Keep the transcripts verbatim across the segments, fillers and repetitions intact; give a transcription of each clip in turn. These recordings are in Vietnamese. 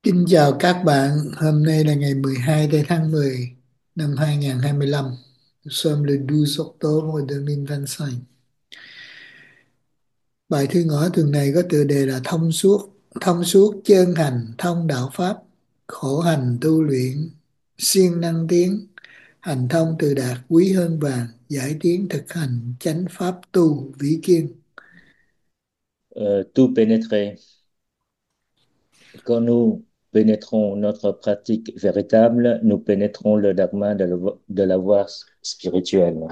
Kính chào các bạn, hôm nay là ngày mười hai tháng mười năm hai nghìn không trăm hai mươi lăm. Nous sommes le douze octobre deux mille vingt-cinq. Bài thư ngõ tuần này có tựa đề là thông suốt, thông suốt chân hành, thông đạo pháp, khổ hành tu luyện, siêng năng tiến, hành thông từ đạt quý hơn vàng, giải tiến thực hành, chánh pháp tu vĩ kiên. Euh, tout pénétrer. Quand nous pénétrons notre pratique véritable, nous pénétrons le dogma de la, vo- de la voie spirituelle.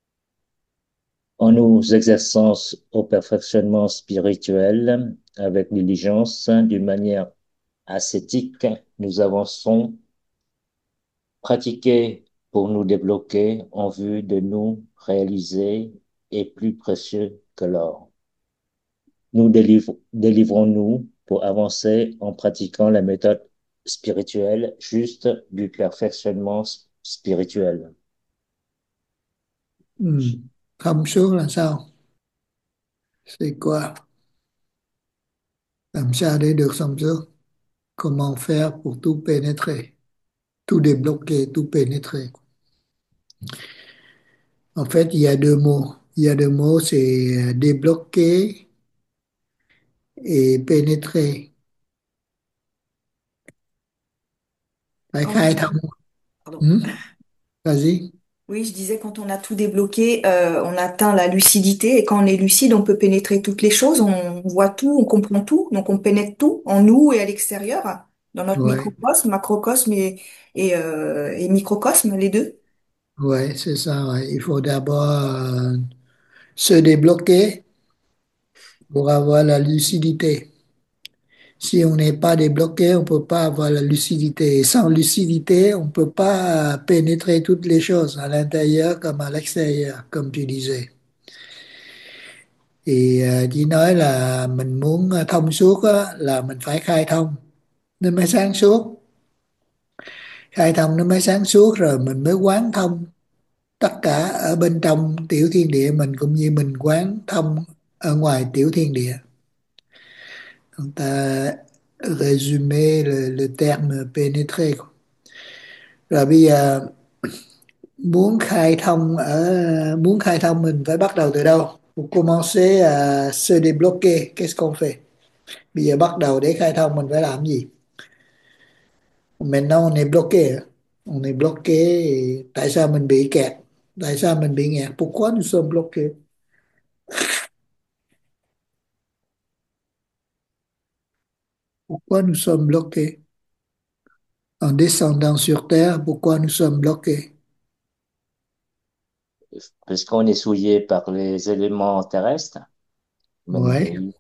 En nous exerçant au perfectionnement spirituel avec diligence, d'une manière ascétique, nous avançons, pratiquer pour nous débloquer en vue de nous réaliser est plus précieux que l'or. Nous délivre- délivrons-nous pour avancer en pratiquant la méthode spirituelle juste du perfectionnement spirituel. Ừ. Thông suốt là sao? C'est quoi? Làm sao để được thông suốt? Comment faire pour tout pénétrer? Tout débloquer, tout pénétrer. En fait, il y a deux mots. Il y a deux mots, c'est euh, débloquer et pénétrer. Phải Quand khai on... thông. Pardon. Hmm? Vas-y. Oui, je disais, quand on a tout débloqué, euh, on atteint la lucidité. Et quand on est lucide, on peut pénétrer toutes les choses. On voit tout, on comprend tout. Donc, on pénètre tout en nous et à l'extérieur, dans notre Ouais, microcosme, macrocosme et, et, euh, et microcosme, les deux. ouais, c'est ça. Ouais. Il faut d'abord euh, se débloquer pour avoir la lucidité. Si on n'est pas débloqué, on peut pas avoir la lucidité. Et sans lucidité, on peut pas pénétrer toutes les choses à l'intérieur comme à l'extérieur, comme tu disais. Thì ờ, chỉ nói là mình muốn ờ, thông suốt á, là mình phải khai thông nó mới sáng suốt, khai thông nó mới sáng suốt rồi mình mới quán thông tất cả ở bên trong tiểu thiên địa mình cũng như mình quán thông ở ngoài tiểu thiên địa. On ta résumé le, le terme pénétrer quoi. Rồi bây giờ muốn khai thông ở muốn khai thông mình phải bắt đầu từ đâu? Pour commencer à se débloquer, qu'est-ce qu'on fait? Bây giờ bắt đầu để khai thông mình phải làm gì? Maintenant on est bloqué. On est bloqué. Et tại sao mình bị kẹt? Tại sao mình bị nghẹt? Pourquoi nous sommes bloqués? Pourquoi nous sommes bloqués? En descendant sur Terre, pourquoi nous sommes bloqués? Parce qu'on est souillé par les éléments terrestres, mình Ouais. bị,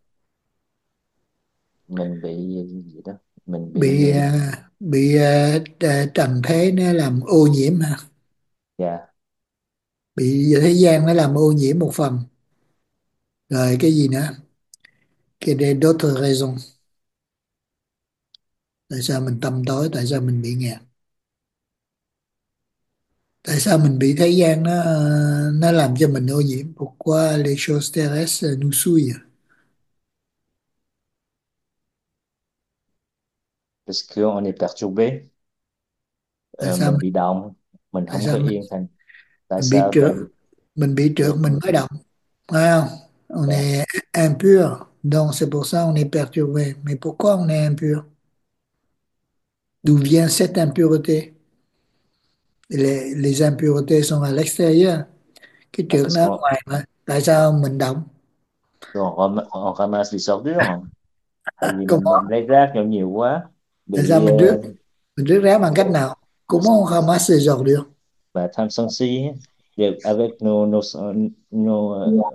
mình bị gì đó, mình bị, Bị uh, à, bị à, à, trần thế nó làm ô nhiễm hả? yeah. Bị thế gian nó làm ô nhiễm một phần. Rồi cái gì nữa? Cái đây d'autres raisons. Tại sao mình tâm tối? Tại sao mình bị nghẹt? Tại sao mình bị thế gian nó nó làm cho mình ô nhiễm? Pourquoi les choses terrestres nous souillent? Parce qu'on est perturbé, Tại uh, sao mình mình bị động, mình tại không có sao mình yên thành. Tại mình bị sao? trượt? Tại Mình bị trượt vì mình mới động, phải không? On yeah. est impur, donc c'est pour ça on est perturbé. Mais pourquoi on est impur? D'où vient cette impureté? Les, les impuretés sont à l'extérieur. Cái À, trượt parce nó ở qu'on ngoài mà. Tại sao mình động? on, ram- on ramasse les ordures, tại vì mình Comment? mình lấy rác nhiều nhiều quá, Tại sao bị mình rước? uh, Mình rước ráo bằng cách nào? Comment on ramasse ces ordures? và tham sân si đều avec nos nos nos uh,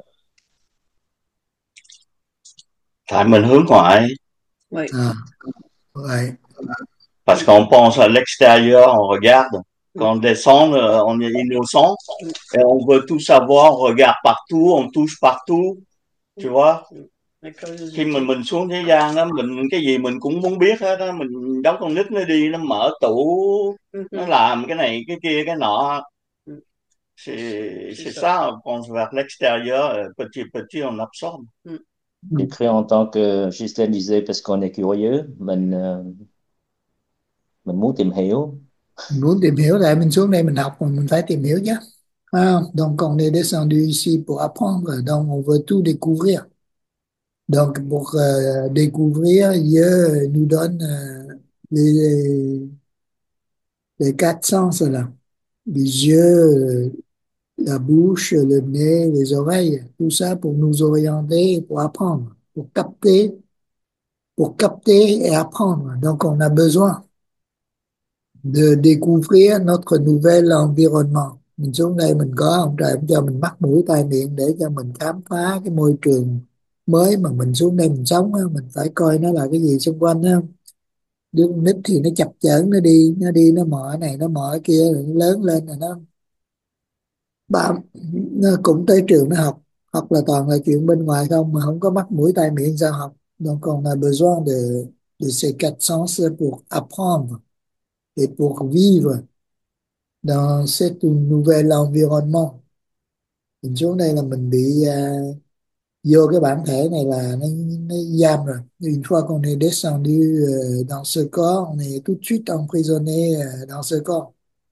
Tại mình hướng ngoại, Oui. À, vậy. parce qu'on pense à l'extérieur, on regarde. Quand on descend, euh, on est innocent et on veut tout savoir, on regarde partout, on touche partout, tu vois. Khi mình mình xuống thế gian đó, mình cái gì mình cũng muốn biết hết á, mình giống con nít nó đi, nó mở tủ, nó làm cái này, cái kia, cái nọ. C'est c'est ça, on pense vers l'extérieur, euh, petit à petit on absorbe. Ừ. décrit en tant que Justin disait parce qu'on est curieux, mình uh, mình muốn tìm hiểu. Mình muốn tìm hiểu lại mình xuống đây mình học mà mình phải tìm hiểu chứ. Ah, donc on est descendu ici pour apprendre, donc on veut tout découvrir. Donc pour euh, découvrir, Dieu nous donne euh, les, les quatre sens là, les yeux, euh, la bouche, le nez, les oreilles, tout ça pour nous orienter, pour apprendre, pour capter, pour capter et apprendre. Donc on a besoin de découvrir notre nouvel environnement. Mình xuống đây mình có ông trời ông cho mình mắt mũi tai miệng để cho mình khám phá cái môi trường mới mà mình xuống đây mình sống á, mình phải coi nó là cái gì xung quanh á. Đứa con nít thì nó chập chờn, nó đi nó đi nó mò cái này nó mò cái kia, rồi nó lớn lên rồi nó ba nó cũng tới trường nó học, học là toàn là chuyện bên ngoài không, mà không có mắt mũi tai miệng sao học. Donc on a besoin de de ces quatre sens pour apprendre et pour vivre dans cet nouvel environnement. Mình xuống đây là mình bị à, vô cái bản thể này là nó, nó giam rồi. Une fois qu'on est descendu euh, dans ce corps, on est tout de suite emprisonné euh, dans ce corps.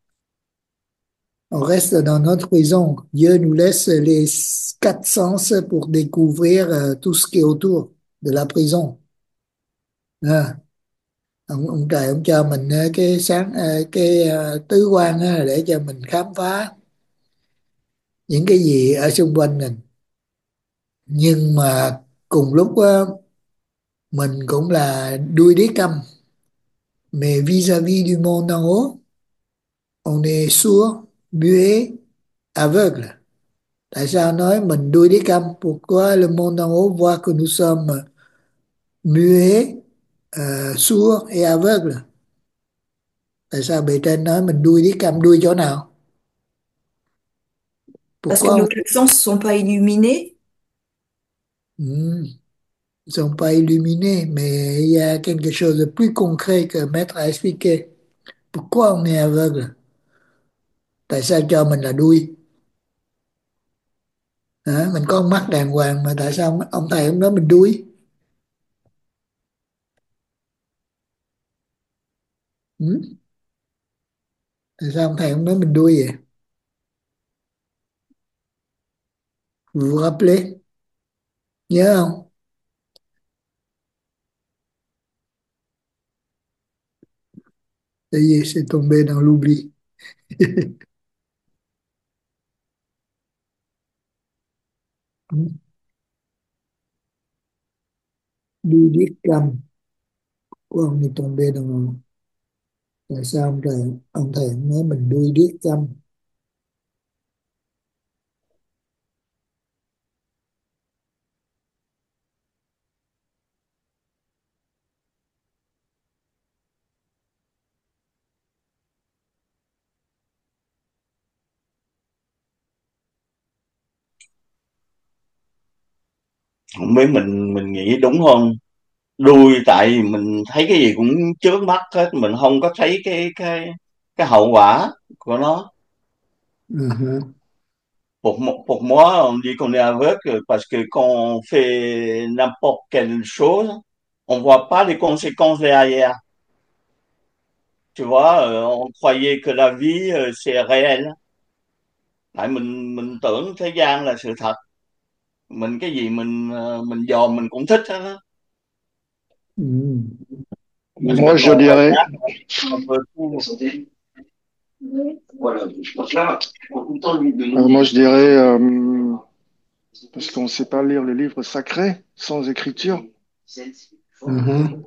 On reste dans notre prison. Dieu nous laisse les quatre sens pour découvrir euh, tout ce qui est autour de la prison. À, ông, ông trời ông cho mình ờ, cái sáng ờ, cái ờ, tứ quan á, để cho mình khám phá những cái gì ở xung quanh mình. Nhưng mà cùng lúc á, mình cũng là đuôi đít câm, mais vis-à-vis du monde en haut on est sourd, muet, aveugle. Tại sao nói mình đuôi đít câm? Pourquoi le monde en haut voit que nous sommes muets, euh, sourds et aveugles? Tại sao bề trên nói mình đuôi đít câm? Đuôi chỗ nào? Parce que Pourquoi nos on... quatre sens sont pas illuminés. Hmm, ils sont pas illuminés, mais il y a quelque chose de plus concret que Maître a expliqué. Pourquoi on est aveugle? Tại sao cho mình là đuôi? Hả? Mình có con mắt đàng hoàng mà tại sao ông, ông thầy ông nói mình đuôi? Ừ? Tại sao ông thầy ông nói mình đuôi vậy? Vous vous rappelez? Nhớ không? Ça y est, c'est tombé dans l'oubli. Ừ. Đuôi điếc câm của ông thì tombé dans. Tại sao ông thầy ông thầy ông nói mình đuôi điếc câm? Không biết, mình mình nghĩ đúng hơn. Đuôi tại vì mình thấy cái gì cũng trước mắt hết, mình không có thấy cái cái cái hậu quả của nó. Uh-huh. Pour, mo- pour moi, on dit qu'on est aveugle parce que quand on fait n'importe quelle chose, on voit pas les conséquences derrière. Tu vois, euh, on croyait que la vie, euh, c'est réel. Tại mình mình tưởng thế gian là sự thật. Mình cái gì mình ờ, mình dòm mình cũng thích hết á. Ừ. Parce que Moi, je quand on dirais, regarde, on peut tout. euh, moi, je dirais, euh, parce qu'on ne sait pas lire le livre sacré sans écriture. Uh-huh.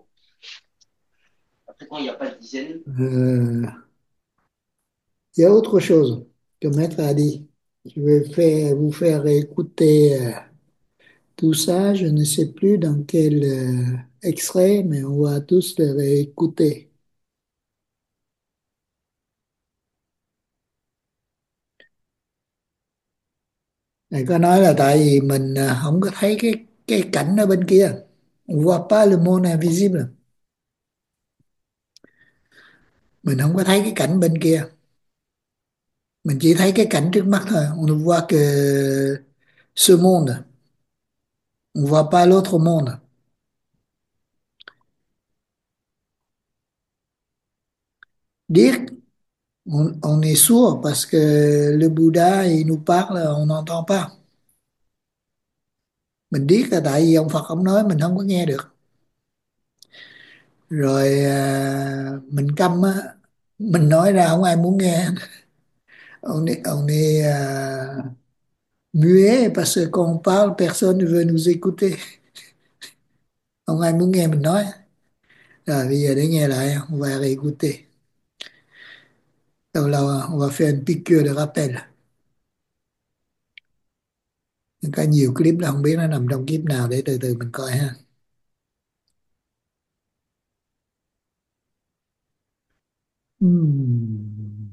Euh, il y a autre chose que Maître a dit. Je vais faire, vous faire écouter euh, tout ça. Je ne sais plus dans quel euh, extrait, mais on va tous le réécouter. Thầy có nói là tại vì mình à, không có thấy cái cái cảnh ở bên kia. On voit pas le monde invisible. Mình không có thấy cái cảnh bên kia. Mình chỉ thấy cái cảnh trước mắt thôi. On ne voit que ce monde. On voit pas l'autre monde. Dire, on, on est sourd parce que le Bouddha, il nous parle, on n'entend pas. Mình điếc là tại vì ông Phật ông nói mình không có nghe được. Rồi à, mình câm á, mình nói ra không ai muốn nghe. On est, on est à, muet parce que quand on parle, personne ne veut nous écouter. Không ai muốn nghe mình nói. Rồi bây giờ để nghe lại, on va réécouter. Donc là, on va faire une piqûre de rappel. Có nhiều clip là không biết nó nằm trong clip nào, để từ từ mình coi ha. Hmm.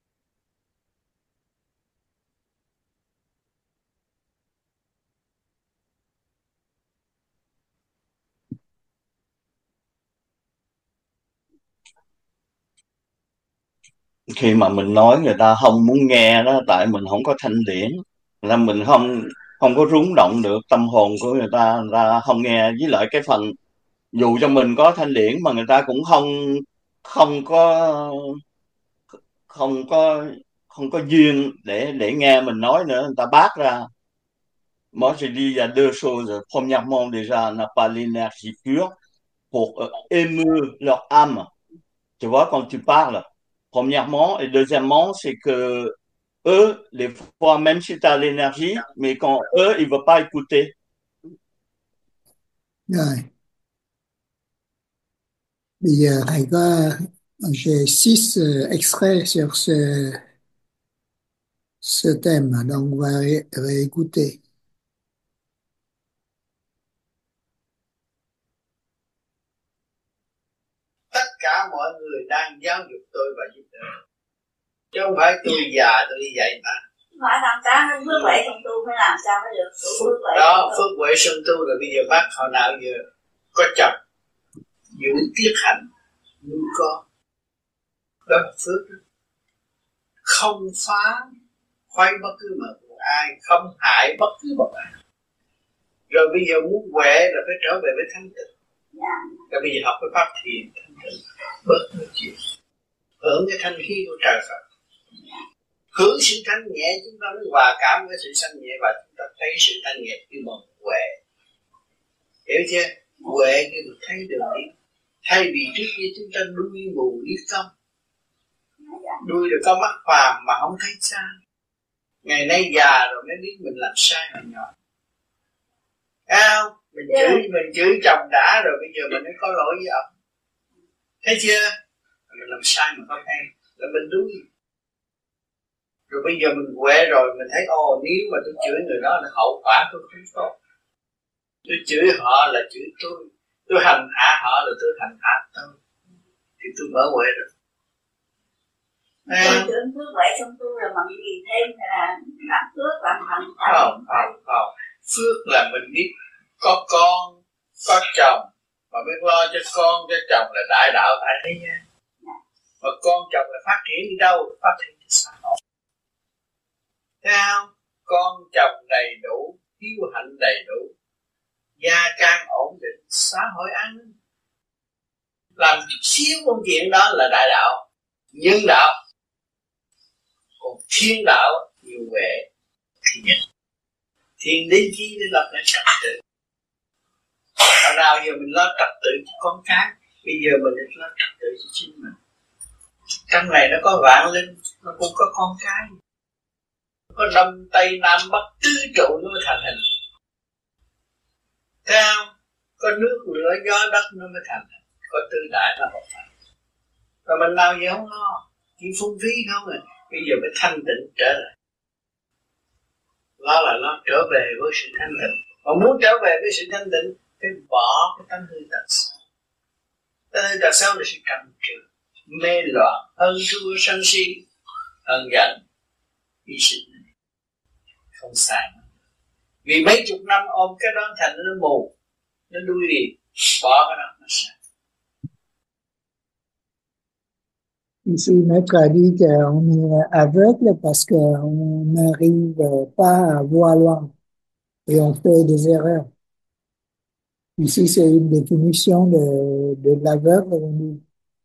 Khi mà mình nói người ta không muốn nghe đó, tại mình không có thanh điển, là mình không không có rung động được tâm hồn của người ta, người ta không nghe. Với lại cái phần dù cho mình có thanh điển mà người ta cũng không không có không có không có duyên để để nghe mình nói nữa, người ta bác ra. Moi je dis il y a deux choses. Premièrement, déjà, on n'a pas l'énergie pure pour euh, émeurer leur âme. Tu vois, quand tu parles, premièrement. Et deuxièmement, c'est que eux, des fois, même si tu as l'énergie, mais quand eux, ils ne veulent pas écouter. Rồi, bây giờ thầy có j'ai six euh, extraits sur ce, ce thème, donc on va ré- réécouter. Tất cả mọi người đang giáo dục tôi và giúp đỡ, chứ không phải tôi già tôi đi dạy mà. Phải làm sao phước huệ trong tu, phải làm sao mới được phước huệ đó. Phước huệ sân tu là bây giờ bác họ nào giờ có chồng giữ tiết hạnh nuôi con, đó là phước. Không phá khoái bất cứ một ai, không hại bất cứ một ai. Rồi bây giờ muốn huệ là phải trở về với thanh tịnh. Yeah. Rồi bây giờ học cái pháp thiền thanh tịnh, bớt nói chuyện, hưởng cái thanh khí của trời Phật. Hưởng sự thanh nhẹ, chúng ta mới hòa cảm với sự thanh nhẹ, và chúng ta thấy sự thanh nhẹ như một huệ. Hiểu chưa? Huệ như được thấy được đi. Thay vì trước kia chúng ta đuôi mù điếc công, đuôi được có mắt phàm mà không thấy sai. Ngày nay già rồi mới biết mình làm sai hồi nhỏ. Thấy không? Mình yeah. chửi mình chửi chồng đã rồi, bây giờ mình mới có lỗi với ông. Thấy chưa? Mình làm sai mà không hay là mình đuôi. Rồi bây giờ mình quệ rồi mình thấy ồ, nếu mà tôi chửi người đó là hậu quả tôi không tốt. Tôi chửi họ là chửi tôi, tôi hành hạ họ là tôi hành hạ tôi, thì tôi mở quệ rồi. Tôi tưởng phước huệ trong tu là bằng gì thêm, là làm phước làm hành. Không, không, không. Phước là mình biết có con, có chồng, mà biết lo cho con, cho chồng là đại đạo tại thế gian. Mà con chồng là phát triển đi đâu? Phát triển cho xã hội. Thấy không? Con chồng đầy đủ, hiếu hạnh đầy đủ, gia can ổn định, xã hội an ninh. Làm chút xíu công chuyện đó là đại đạo, nhân đạo. Còn thiên đạo nhiều huệ thì nhất. Thiên đến chi để lập lại trật tự. Hồi nào giờ mình lo trật tự cho con cái, bây giờ mình được lo trật tự cho chính mình. Trong này nó có vạn linh, nó cũng có con cái, có đông tây nam bắc tứ trụ nó mới thành hình. Thấy không? Có nước lửa gió đất nó mới thành hình, có tư đại nó hợp thành. Và mình nào giờ không lo, chỉ phung phí không rồi. Bây giờ phải thanh tịnh trở lại. Đó là nó trở về với sự thanh tịnh. Mà muốn trở về với sự thanh tịnh phải bỏ cái tánh hư tật xấu. Tánh hư tật xấu là sự trầm trừ, mê loạn, hơn thua sân si, hờn giận, hy sinh, không sai. Vì mấy chục năm ôm cái đó thành nó mù, nó đuôi đi, bỏ cái đó nó sai. Ici, Maître a dit qu'on est aveugle parce qu'on n'arrive pas à voir loin et on fait des erreurs. Ici, c'est une définition de, de l'aveugle.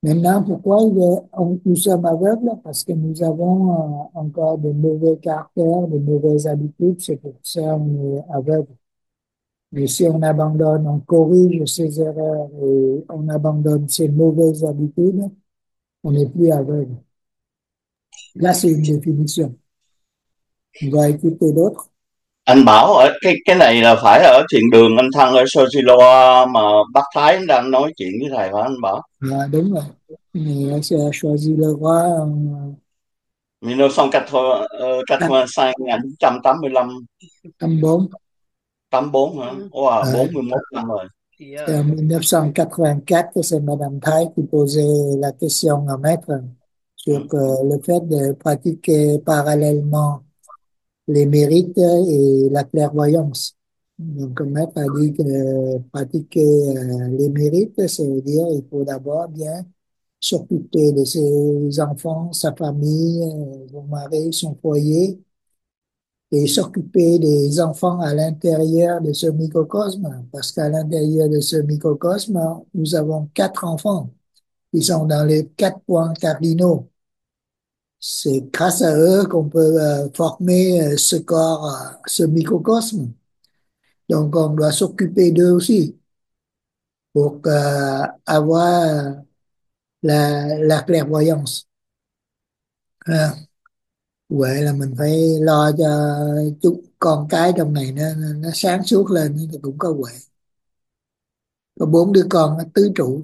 Maintenant, pourquoi il est- on- nous sommes aveugles? Parce que nous avons euh, encore de mauvais caractères, de mauvaises habitudes, c'est pour ça qu'on est aveugle. Mais si on abandonne, on corrige ses erreurs et on abandonne ses mauvaises habitudes, on n'est plus aveugle. Là, c'est une définition. On va écouter d'autres. Anh bảo ở cái cái này là phải ở thiền đường anh Thăng ở Sosiloa mà bác Thái đang nói chuyện với thầy phải anh Bảo? À, đúng rồi. Mais c'est à choisir le roi en mười chín tám mươi lăm, tám bốn. tám mươi bốn hả? Wow, Euh, bốn mươi mốt năm rồi. c'est en mille neuf cent quatre-vingt-quatre que c'est Madame Thay qui posait la question à Maître sur Ừ. euh, le fait de pratiquer parallèlement les mérites et la clairvoyance. Donc, le Maître a dit que pratiquer euh, les mérites, ça veut dire il faut d'abord bien s'occuper de ses enfants, sa famille, euh, son mari, son foyer, et s'occuper des enfants à l'intérieur de ce microcosme, parce qu'à l'intérieur de ce microcosme, nous avons quatre enfants qui sont dans les quatre points cardinaux. C'est grâce à eux qu'on peut euh, former euh, ce corps, euh, ce microcosme. Donc, on doit s'occuper d'eux aussi pour euh, avoir la, la clairvoyance. À, vậy là mình phải lo cho chúng con cái trong này nó nó sáng suốt lên thì cũng có huệ. Có bốn đứa con nó tứ trụ.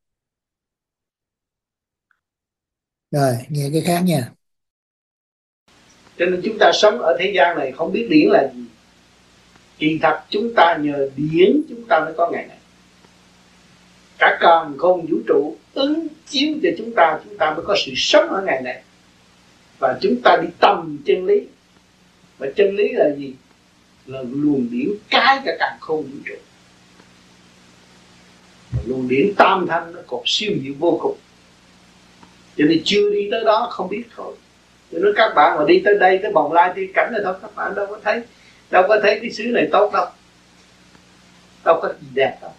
Rồi, nghe cái khác nha. Cho nên chúng ta sống ở thế gian này không biết điển là gì. Kỳ thật chúng ta nhờ điển chúng ta mới có ngày này. Cả càn khôn vũ trụ ứng chiếu cho chúng ta, chúng ta mới có sự sống ở ngày này. Và chúng ta đi tầm chân lý. Và chân lý là gì? Là luồng điển cái cả càn khôn vũ trụ. Và luồng điển tam thanh nó còn siêu diệu vô cùng. Cho nên chưa đi tới đó không biết thôi. Cho nên các bạn mà đi tới đây, tới Bồng Lai, đi cảnh này thôi, các bạn đâu có thấy, đâu có thấy cái xứ này tốt đâu, đâu có gì đẹp đâu.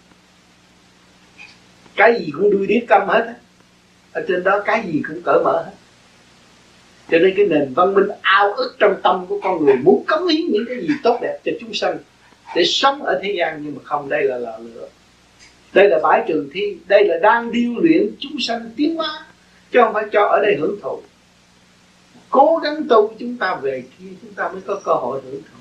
Cái gì cũng đuôi điếc câm hết á. Ở trên đó cái gì cũng cởi mở hết. Cho nên cái nền văn minh ao ước trong tâm của con người muốn cống hiến những cái gì tốt đẹp cho chúng sanh để sống ở thế gian, nhưng mà không, đây là lò lửa, đây là bãi trường thi, đây là đang điêu luyện chúng sanh tiến hóa, chứ không phải cho ở đây hưởng thụ. Cố gắng tu chúng ta về kia chúng ta mới có cơ hội hưởng thụ.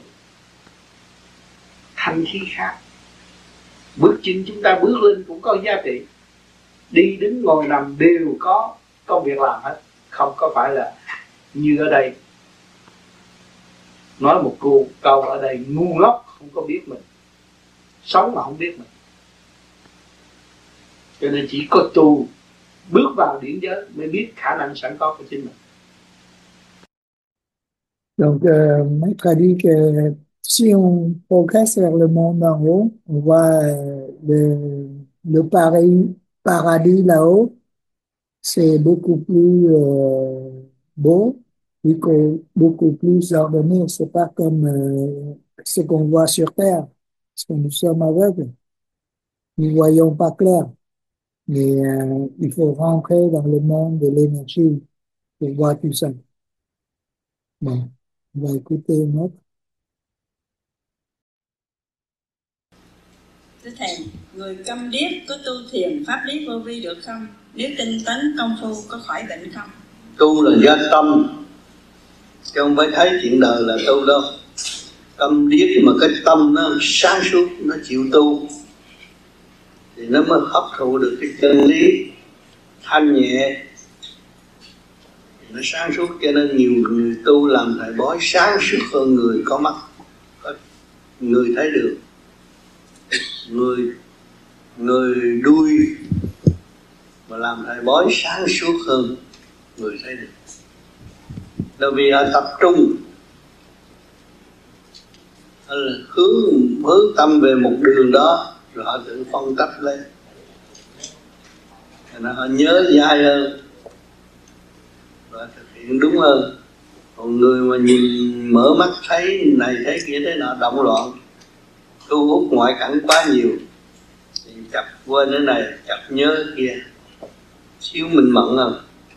Thanh khí khác, bước chân chúng ta bước lên cũng có giá trị. Đi đứng ngồi nằm đều có công việc làm hết. Không có phải là như ở đây nói một câu câu ở đây ngu ngốc không có biết mình, sống mà không biết mình. Cho nên chỉ có tu bước vào điển giới mới biết khả năng sẵn có của chính mình. Donc, euh, Maître a dit que si on progresse vers le monde en haut, on voit euh, le, le paradis, paradis là-haut, c'est beaucoup plus euh, beau, beaucoup, beaucoup plus ordonné. C'est pas comme euh, ce qu'on voit sur Terre, parce que nous sommes aveugles, nous voyons pas clair. Mais euh, il faut rentrer dans le monde de l'énergie pour voir tout ça. Bon, on va écouter une autre. Thưa Thầy, người câm điếc có tu thiền pháp lý vô vi được không? Nếu tinh tấn công phu có khỏi bệnh không? Tu là do tâm, chứ không phải thấy chuyện đời là tu đâu. Câm điếc mà cái tâm nó sáng suốt, nó chịu tu thì nó mới hấp thụ được cái chân lý thanh nhẹ, nó sáng suốt. Cho nên nhiều người tu làm thầy bói sáng suốt hơn người có mắt, có người thấy được. Người người đuôi mà làm thầy bói sáng suốt hơn người thấy được. Bởi vì họ tập trung, họ hướng hướng tâm về một đường đó, rồi họ tự phân tách lên, nên họ nhớ dai hơn và thực hiện đúng hơn. Còn người mà nhìn mở mắt thấy này thấy kia thế nọ động loạn, thu hút ngoại cảnh quá nhiều thì chập quên cái này, chập nhớ kia, Thiếu minh mẫn không?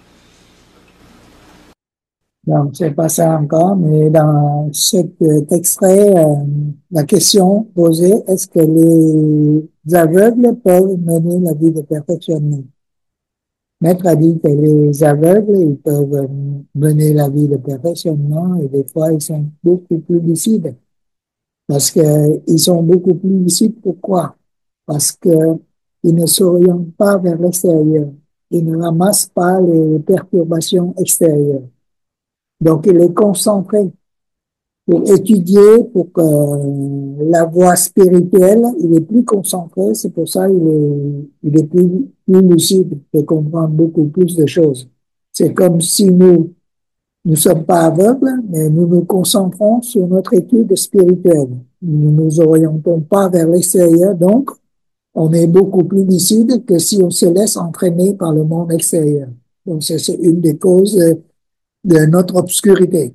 Non, c'est pas ça encore, mais dans cet extrait, euh, la question posée, est-ce que les aveugles peuvent mener la vie de perfectionnement? Maître a dit que les aveugles, ils peuvent mener la vie de perfectionnement et des fois, ils sont beaucoup plus lucides. Parce qu'ils sont beaucoup plus lucides. Pourquoi? Parce qu'ils ne s'orientent pas vers l'extérieur. Ils ne ramassent pas les perturbations extérieures. Donc, il est concentré pour étudier, pour que la voie spirituelle, il est plus concentré, c'est pour ça qu'il est, il est plus, plus lucide, il peut comprendre beaucoup plus de choses. C'est comme si nous, nous sommes pas aveugles, mais nous nous concentrons sur notre étude spirituelle. Nous ne nous orientons pas vers l'extérieur, donc on est beaucoup plus lucide que si on se laisse entraîner par le monde extérieur. Donc c'est une des causes de notre obscurité.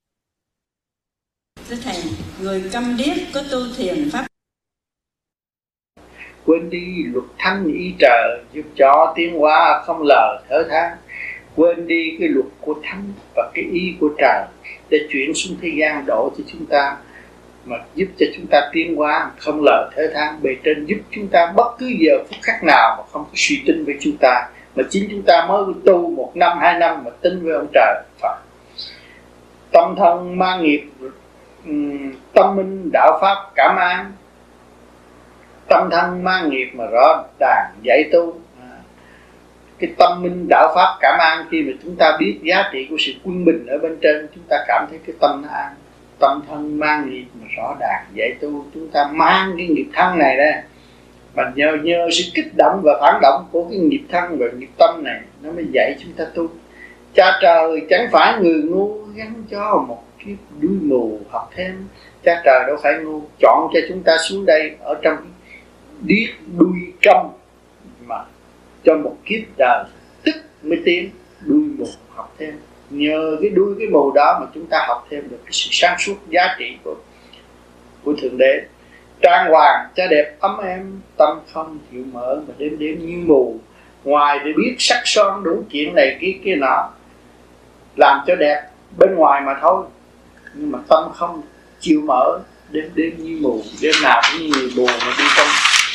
Thưa Thầy, người câm điếc có tu thiền pháp. Quên đi luật thanh ý trời giúp cho tiến hóa không lờ thở than. Quên đi cái luật của thánh và cái ý của trời để chuyển xuống thế gian đổ cho chúng ta, mà giúp cho chúng ta tiến hóa không lờ thở than. Bề trên giúp chúng ta bất cứ giờ phút khắc nào mà không có suy tính với chúng ta, mà chính chúng ta mới tu một năm hai năm mà tin với ông trời Phật. Tâm thân mang nghiệp, tâm minh đạo pháp cảm an. Tâm thân mang nghiệp mà rõ đàn dạy tu. Cái tâm minh đạo pháp cảm an, khi mà chúng ta biết giá trị của sự quân bình ở bên trên, chúng ta cảm thấy cái tâm nó an. Tâm thân mang nghiệp mà rõ đàn dạy tu, chúng ta mang cái nghiệp thân này ra, mà nhờ nhờ sự kích động và phản động của cái nghiệp thân và nghiệp tâm này, nó mới dạy chúng ta tu. Cha trời chẳng phải người ngu gắn cho một kiếp đuôi mù học thêm. Cha trời đâu phải ngu, chọn cho chúng ta xuống đây ở trong điếc đuôi câm mà cho một kiếp đời tức mới tiến đuôi mù học thêm. Nhờ cái đuôi cái mù đó mà chúng ta học thêm được cái sự sáng suốt giá trị của của Thượng Đế. Trang hoàng cha đẹp ấm em, tâm không chịu mở mà đêm đêm như mù. Ngoài để biết sắc son đủ chuyện này kia kia nọ, làm cho đẹp bên ngoài mà thôi, nhưng mà tâm không chịu mở, đêm đêm như mù. Đêm nào cũng như người mù mà đi trong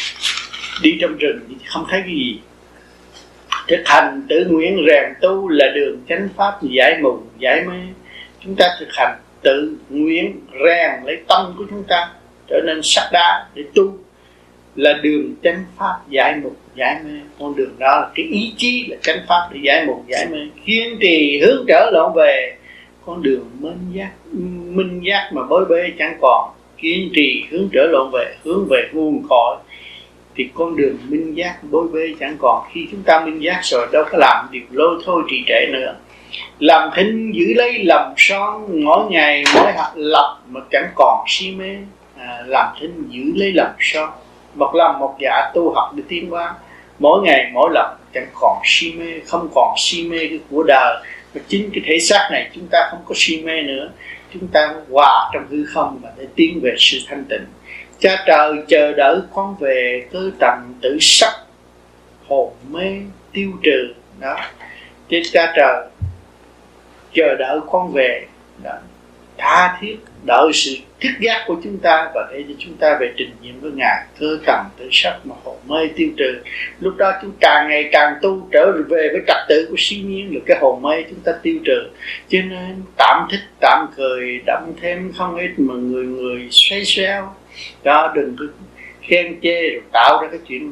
đi trong rừng không thấy cái gì. Thực hành tự nguyện rèn tu là đường chánh pháp giải mù giải mê. Chúng ta thực hành tự nguyện rèn lấy tâm của chúng ta trở nên sắt đá để tu là đường chánh pháp giải mù giải mê. Con đường đó là cái ý chí là chánh pháp để giải mù giải mê. Kiên trì hướng trở lộn về con đường minh giác minh giác mà bối bê chẳng còn. Kiên trì hướng trở lộn về, hướng về nguồn cội thì con đường minh giác bối bê chẳng còn. Khi chúng ta minh giác rồi đâu có làm điều lôi thôi trì trệ nữa. Làm thinh giữ lấy lầm son, mỗi ngày mỗi hạt lập mà chẳng còn si mê. À, làm thinh giữ lấy lầm son, một lòng một dạ tu học để tiến hóa, mỗi ngày mỗi lần chẳng còn si mê. Không còn si mê cái của đời, mà chính cái thể xác này chúng ta không có si mê nữa. Chúng ta hòa trong hư không và để tiến về sự thanh tịnh. Cha trời chờ đợi con về, cơ tầm tự sắc hồn mê tiêu trừ đó. Chứ cha trời chờ đợi con về đó, tha thiết đợi sự thức giác của chúng ta và để cho chúng ta về trình diện với Ngài. Cơ tầm tự sắc mà hồn mê tiêu trừ. Lúc đó chúng càng ngày càng tu trở về với trật tự của siêu nhiên, rồi cái hồn mê chúng ta tiêu trừ. Cho nên tạm thích tạm cười đậm thêm không ít mà người người xoay xéo đó. Đừng cứ khen chê rồi tạo ra cái chuyện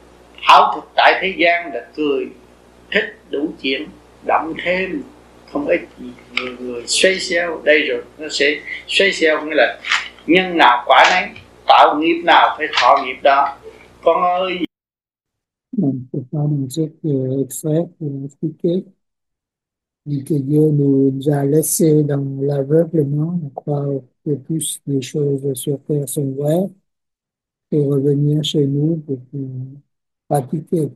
ảo thực tại thế gian là cười thích đủ chuyện đậm thêm không ít gì. Người người xoay xéo đây rồi nó sẽ xoay xéo, nghĩa là nhân nào quả nấy, tạo nghiệp nào phải thọ nghiệp đó. Con ơi, C'est pas dans cet euh, extrait pour expliquer que Dieu nous a laissés dans l'aveuglement, on croit que plus les choses sur terre sont vraies, et revenir chez nous pour pratiquer.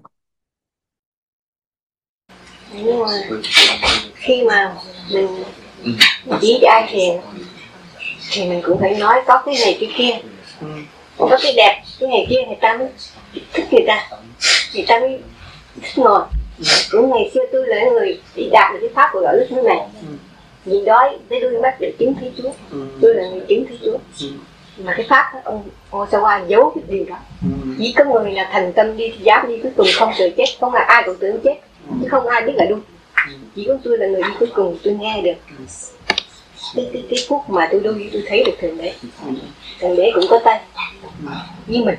Nhưng mà khi mà mình chỉ cho ai thiền thì mình cũng phải nói có cái này cái kia, có cái đẹp cái này kia, người ta mới thích, người ta người ta mới thích ngồi. Cũng ngày xưa tôi là người đi đạt được cái pháp của gọi lúc mới này, nhìn đói tới đuôi mắt để chứng thấy Chúa. Tôi là người chứng thấy Chúa. Mà cái pháp đó, ông Osawa giấu cái điều đó. Chỉ có người là thành tâm đi thì dám đi cuối cùng không sợ chết, không là ai cũng tưởng chết, chứ không ai biết là đuôi. Chỉ có tôi là người đi cuối cùng, tôi nghe được. Cái, cái, cái phút mà tôi đuôi tôi thấy được Thượng Đế. Thượng Đế cũng có tay với mình.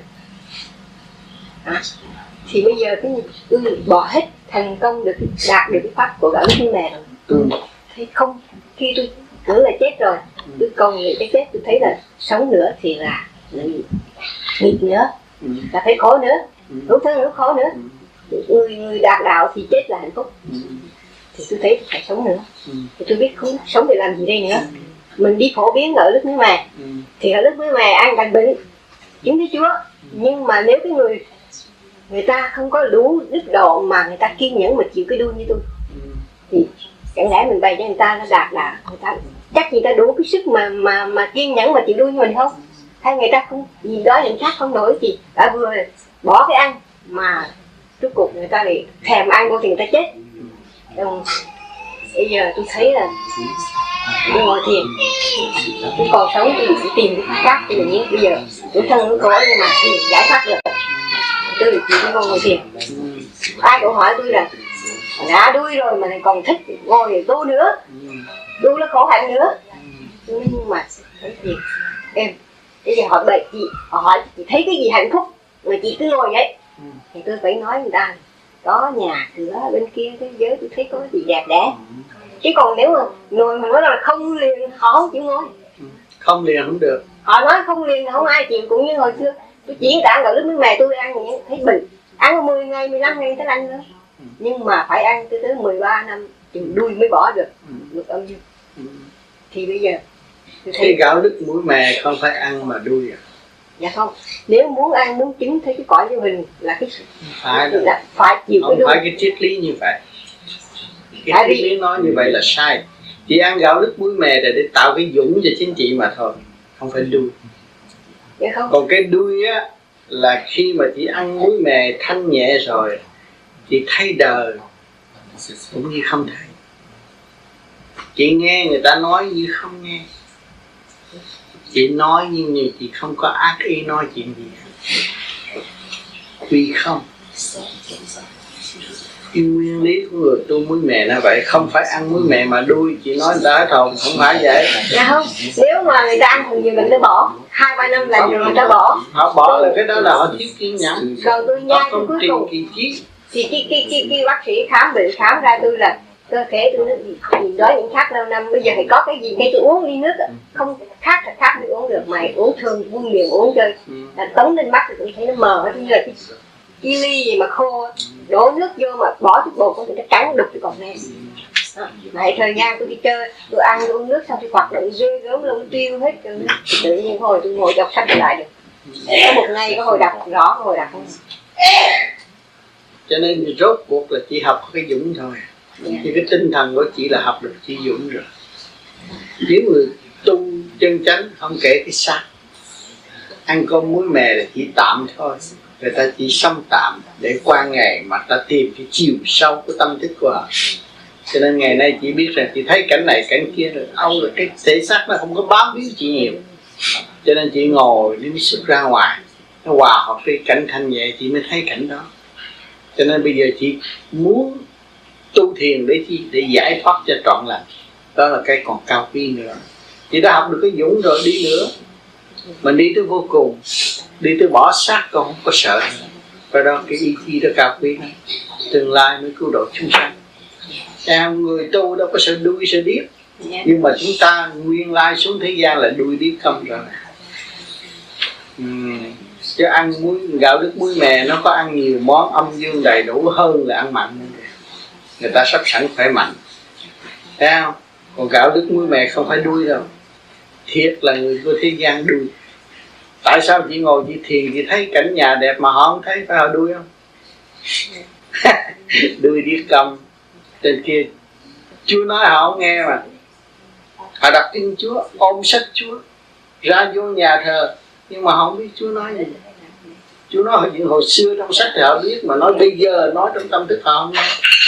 À, thì bây giờ cái tôi bỏ hết thành công được đạt được cái pháp của gạo lúc này rồi. Tôi thấy không, khi tôi tưởng là chết rồi, tôi cầu người cái chết, tôi thấy là sống nữa thì là nghịch nữa, là phải khổ nữa, đủ thứ nữa khổ nữa. Người người đạt đạo thì chết là hạnh phúc, thì tôi thấy phải sống nữa. Thì tôi biết không sống để làm gì đây nữa. Mình đi phổ biến ở nước nước mè, thì ở nước nước mè ăn càng bệnh chứng thấy Chúa. Nhưng mà nếu cái người người ta không có đủ đức độ mà người ta kiên nhẫn mà chịu cái đuôi như tôi, thì chẳng lẽ mình bày cho người ta nó đạt là người ta chắc người ta đủ cái sức mà mà mà kiên nhẫn mà chịu đuôi như mình không? Hay người ta không gì đó nhận khác không nổi gì đã vừa bỏ cái ăn mà rốt cuộc người ta lại thèm ăn vô thì người ta chết. Đúng. Bây giờ tôi thấy là tôi ngồi thiền, tôi còn sống tôi phải tìm cái pháp tự nhiên. Bây giờ tôi thân nó có nhưng mà tôi giải thoát được, tôi được chịu ngồi ngồi thiền. Ai cũng hỏi tôi là đã đuôi rồi mà còn thích ngồi tu nữa, tu nó khổ hạnh nữa. Nhưng mà thấy thiền em bây giờ họ bậy chị, họ hỏi chị thấy cái gì hạnh phúc mà chị cứ ngồi vậy, thì tôi phải nói người ta có nhà cửa bên kia thế giới tôi thấy có gì đẹp đẽ. Chứ còn nếu mà ngồi mà nói là không liền, họ không chịu ngồi. Không liền không được. Họ nói không liền không ai chịu, cũng như hồi xưa tôi chỉ đã ăn ở nước mè tôi ăn vậy thấy bệnh, ăn mười ngày mười lăm ngày tới lành nữa. Nhưng mà phải ăn tới tới mười ba năm chừng đuôi mới bỏ được được âm dương. Thì bây giờ tôi thấy cái gạo đứt mũi mè không phải ăn mà đuôi à? Dạ không, nếu muốn ăn muốn chứng thấy cái cõi vô hình là cái phải là, là phải chịu không cái đuôi. phải cái triết lý như vậy. Cái triết lý nói như vậy là sai. Chỉ ăn gạo đứt mũi mè là để tạo cái dũng cho chính trị mà thôi, không phải đuôi. Dạ không. Còn cái đuôi á là khi mà chị ăn muối mè thanh nhẹ rồi, chị thấy đời cũng như không thấy. Chị nghe người ta nói như không nghe. Chị nói nhưng như chị không có ác ý nói chuyện gì. Vì không. Cái nguyên lý của người tu muối mè là vậy, không phải ăn muối mè mà đuôi. Chị nói người ta hết hồn, không phải vậy. Dạ không, nếu mà người ta ăn thường nhiều mình ta bỏ, hai ba năm lần rồi người ta bỏ. Họ bỏ là cái đó là họ thiếu kiên nhẫn. Rồi tôi nhai tôi cuối cùng thì cái cái cái cái bác sĩ khám bệnh khám ra tôi là cơ thể tôi nó gì đó những khác lâu năm, bây giờ thì có cái gì cái tôi uống ly nước không khác là khác tôi uống được, mày uống thường uống liền uống chơi là tống lên mắt thì tôi thấy nó mờ hết. Bây giờ cái, cái ly gì mà khô đổ nước vô mà bỏ chút bột thì nó trắng đục thì còn nghe. Này thời gian tôi đi chơi tôi ăn tôi uống nước xong thì hoạt động ghê gớm luôn tiêu hết, tự nhiên hồi tôi ngồi đọc sách lại được. Có một ngày có hồi đọc rõ hồi đọc không. Cho nên rốt cuộc là chị học cái dũng thôi. Yeah. Thì cái tinh thần của chị là học được chị dũng rồi. Nếu người tu chân chánh không kể cái xác, ăn cơm muối mè là chỉ tạm thôi. Người ta chỉ xâm tạm để qua ngày mà ta tìm cái chiều sâu của tâm thức của họ. Cho nên ngày nay chị biết rằng chị thấy cảnh này cảnh kia rồi, âu là cái thể xác nó không có bám víu chị nhiều. Cho nên chị ngồi đi xuất ra ngoài, nó hòa hợp với cảnh thanh nhẹ chị mới thấy cảnh đó. Cho nên bây giờ chị muốn tu thiền để chi? Để giải thoát cho trọn lành. Đó là cái còn cao quý nữa. Chị đã học được cái dũng rồi, đi nữa mình đi tới vô cùng, đi tới bỏ xác còn không có sợ nữa. Và đó cái ý chí đó cao quý, tương lai mới cứu độ chúng sanh. Em người tu đâu có sợ đuôi sợ điếc. Nhưng mà chúng ta nguyên lai xuống thế gian là đuôi điếc không rồi. uhm. Chứ ăn muối, gạo đứt muối mè nó có ăn nhiều món âm dương đầy đủ hơn là ăn mặn. Người ta sắp sẵn khỏe mạnh, thấy không? Còn gạo đứt muối mè không phải đuôi đâu. Thiệt là người của thế gian đuôi. Tại sao chị ngồi chị thiền chị thấy cảnh nhà đẹp mà họ không thấy, phải họ đuôi không? Đuôi điếc cầm. Trên kia Chúa nói họ không nghe mà. Họ đọc tin Chúa, ôm sách Chúa, ra vô nhà thờ, nhưng mà họ không biết Chúa nói gì. Chúa nói những hồi xưa trong sách thì họ biết, mà nói bây giờ nói trong tâm thức họ không nghe.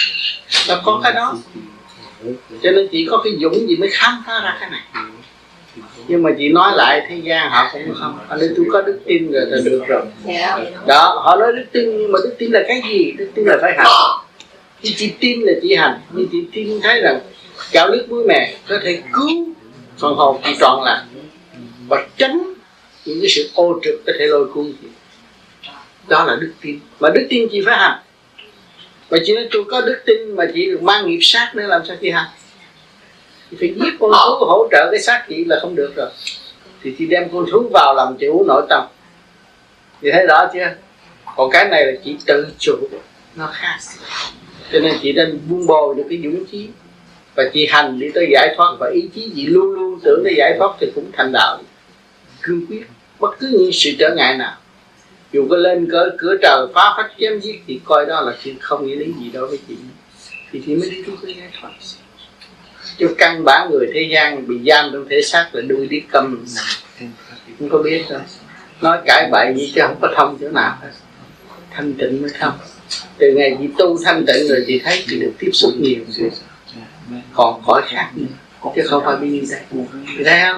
Đâu có cái đó. Cho nên chỉ có cái dũng gì mới khám phá ra cái này. Nhưng mà chị nói lại thế gian họ cũng không. Anh nói tôi có đức tin rồi là được rồi. Đó, họ nói đức tin, nhưng mà đức tin là cái gì? Đức tin là phải hành. Khi chị tin là chị hành. Nhưng chị tin thấy rằng gạo nước muối mè có thể cứu phần hồn chị trọn lành và tránh những cái sự ô trực có thể lôi cuốn chị. Đó là đức tin. Mà đức tin chị phải hành. Và chị nói tôi có đức tin mà chị được mang nghiệp sát nữa, làm sao chị hành? Chị phải giết con thú hỗ trợ cái xác chị là không được rồi. Thì chị đem con thú vào làm chủ nội tâm. Chị thấy rõ chưa? Còn cái này là chị tự chủ, nó khác. Cho nên chị nên buông bồi được cái dũng chí. Và chị hành đi tới giải thoát. Và ý chí chị luôn luôn tưởng tới giải thoát thì cũng thành đạo. Cương quyết bất cứ những sự trở ngại nào, dù có lên cỡ cửa trời phá phách chém giết thì coi đó là chuyện không nghĩa lý gì đối với chị. Thì chị mới đi tới cái giải thoát. Chứ căn bản người thế gian bị giam trong thể xác là đuôi điếc câm, không có biết đâu. Nói cãi bậy gì chứ không có thông chỗ nào hết. Thanh tịnh mới thông. Từ ngày chị tu thanh tịnh rồi chị thấy chị được tiếp xúc nhiều rồi. Còn khỏi khác nữa, chứ không phải bao nhiêu đây. Chị thấy không?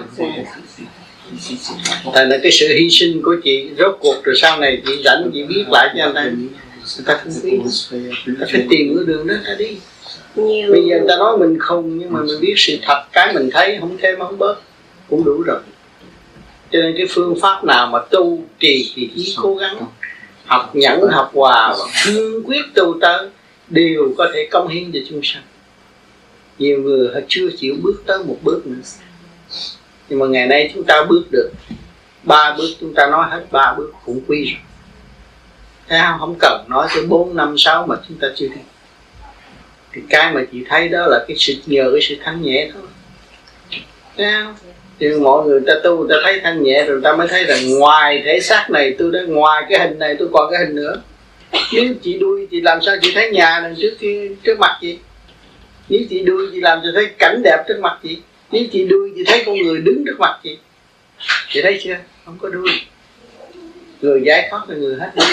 Thành là cái sự hy sinh của chị rốt cuộc rồi sau này chị rảnh chị biết lại cho anh ta. Người ta không biết. Người ta phải tìm cái đường đó ta đi. Nhiều. Bây giờ người ta nói mình không, nhưng mà mình biết sự thật, cái mình thấy không thêm không bớt cũng đủ rồi. Cho nên cái phương pháp nào mà tu trì thì chỉ cố gắng học nhẫn, học hòa và cương quyết tu tới đều có thể công hiến cho chúng sanh. Nhiều người họ chưa chịu bước tới một bước nữa, nhưng mà ngày nay chúng ta bước được ba bước, chúng ta nói hết ba bước cũng quy rồi. Thấy không? Không cần nói tới bốn, năm, sáu mà chúng ta chưa đi. Thì cái mà chị thấy đó là cái sự nhờ cái sự thanh nhẹ thôi. Thấy không? Thì mọi người ta tu người ta thấy thanh nhẹ rồi ta mới thấy rằng ngoài thể xác này tôi đã, ngoài cái hình này tôi còn cái hình nữa. Nếu chị đuôi chị làm sao chị thấy nhà đằng trước kia trước mặt chị? Nếu chị đuôi chị làm cho thấy cảnh đẹp trước mặt chị. Nếu chị đuôi chị thấy con người đứng trước mặt chị. Chị thấy chưa? Không có đuôi. Người giải thoát là người hết đuôi.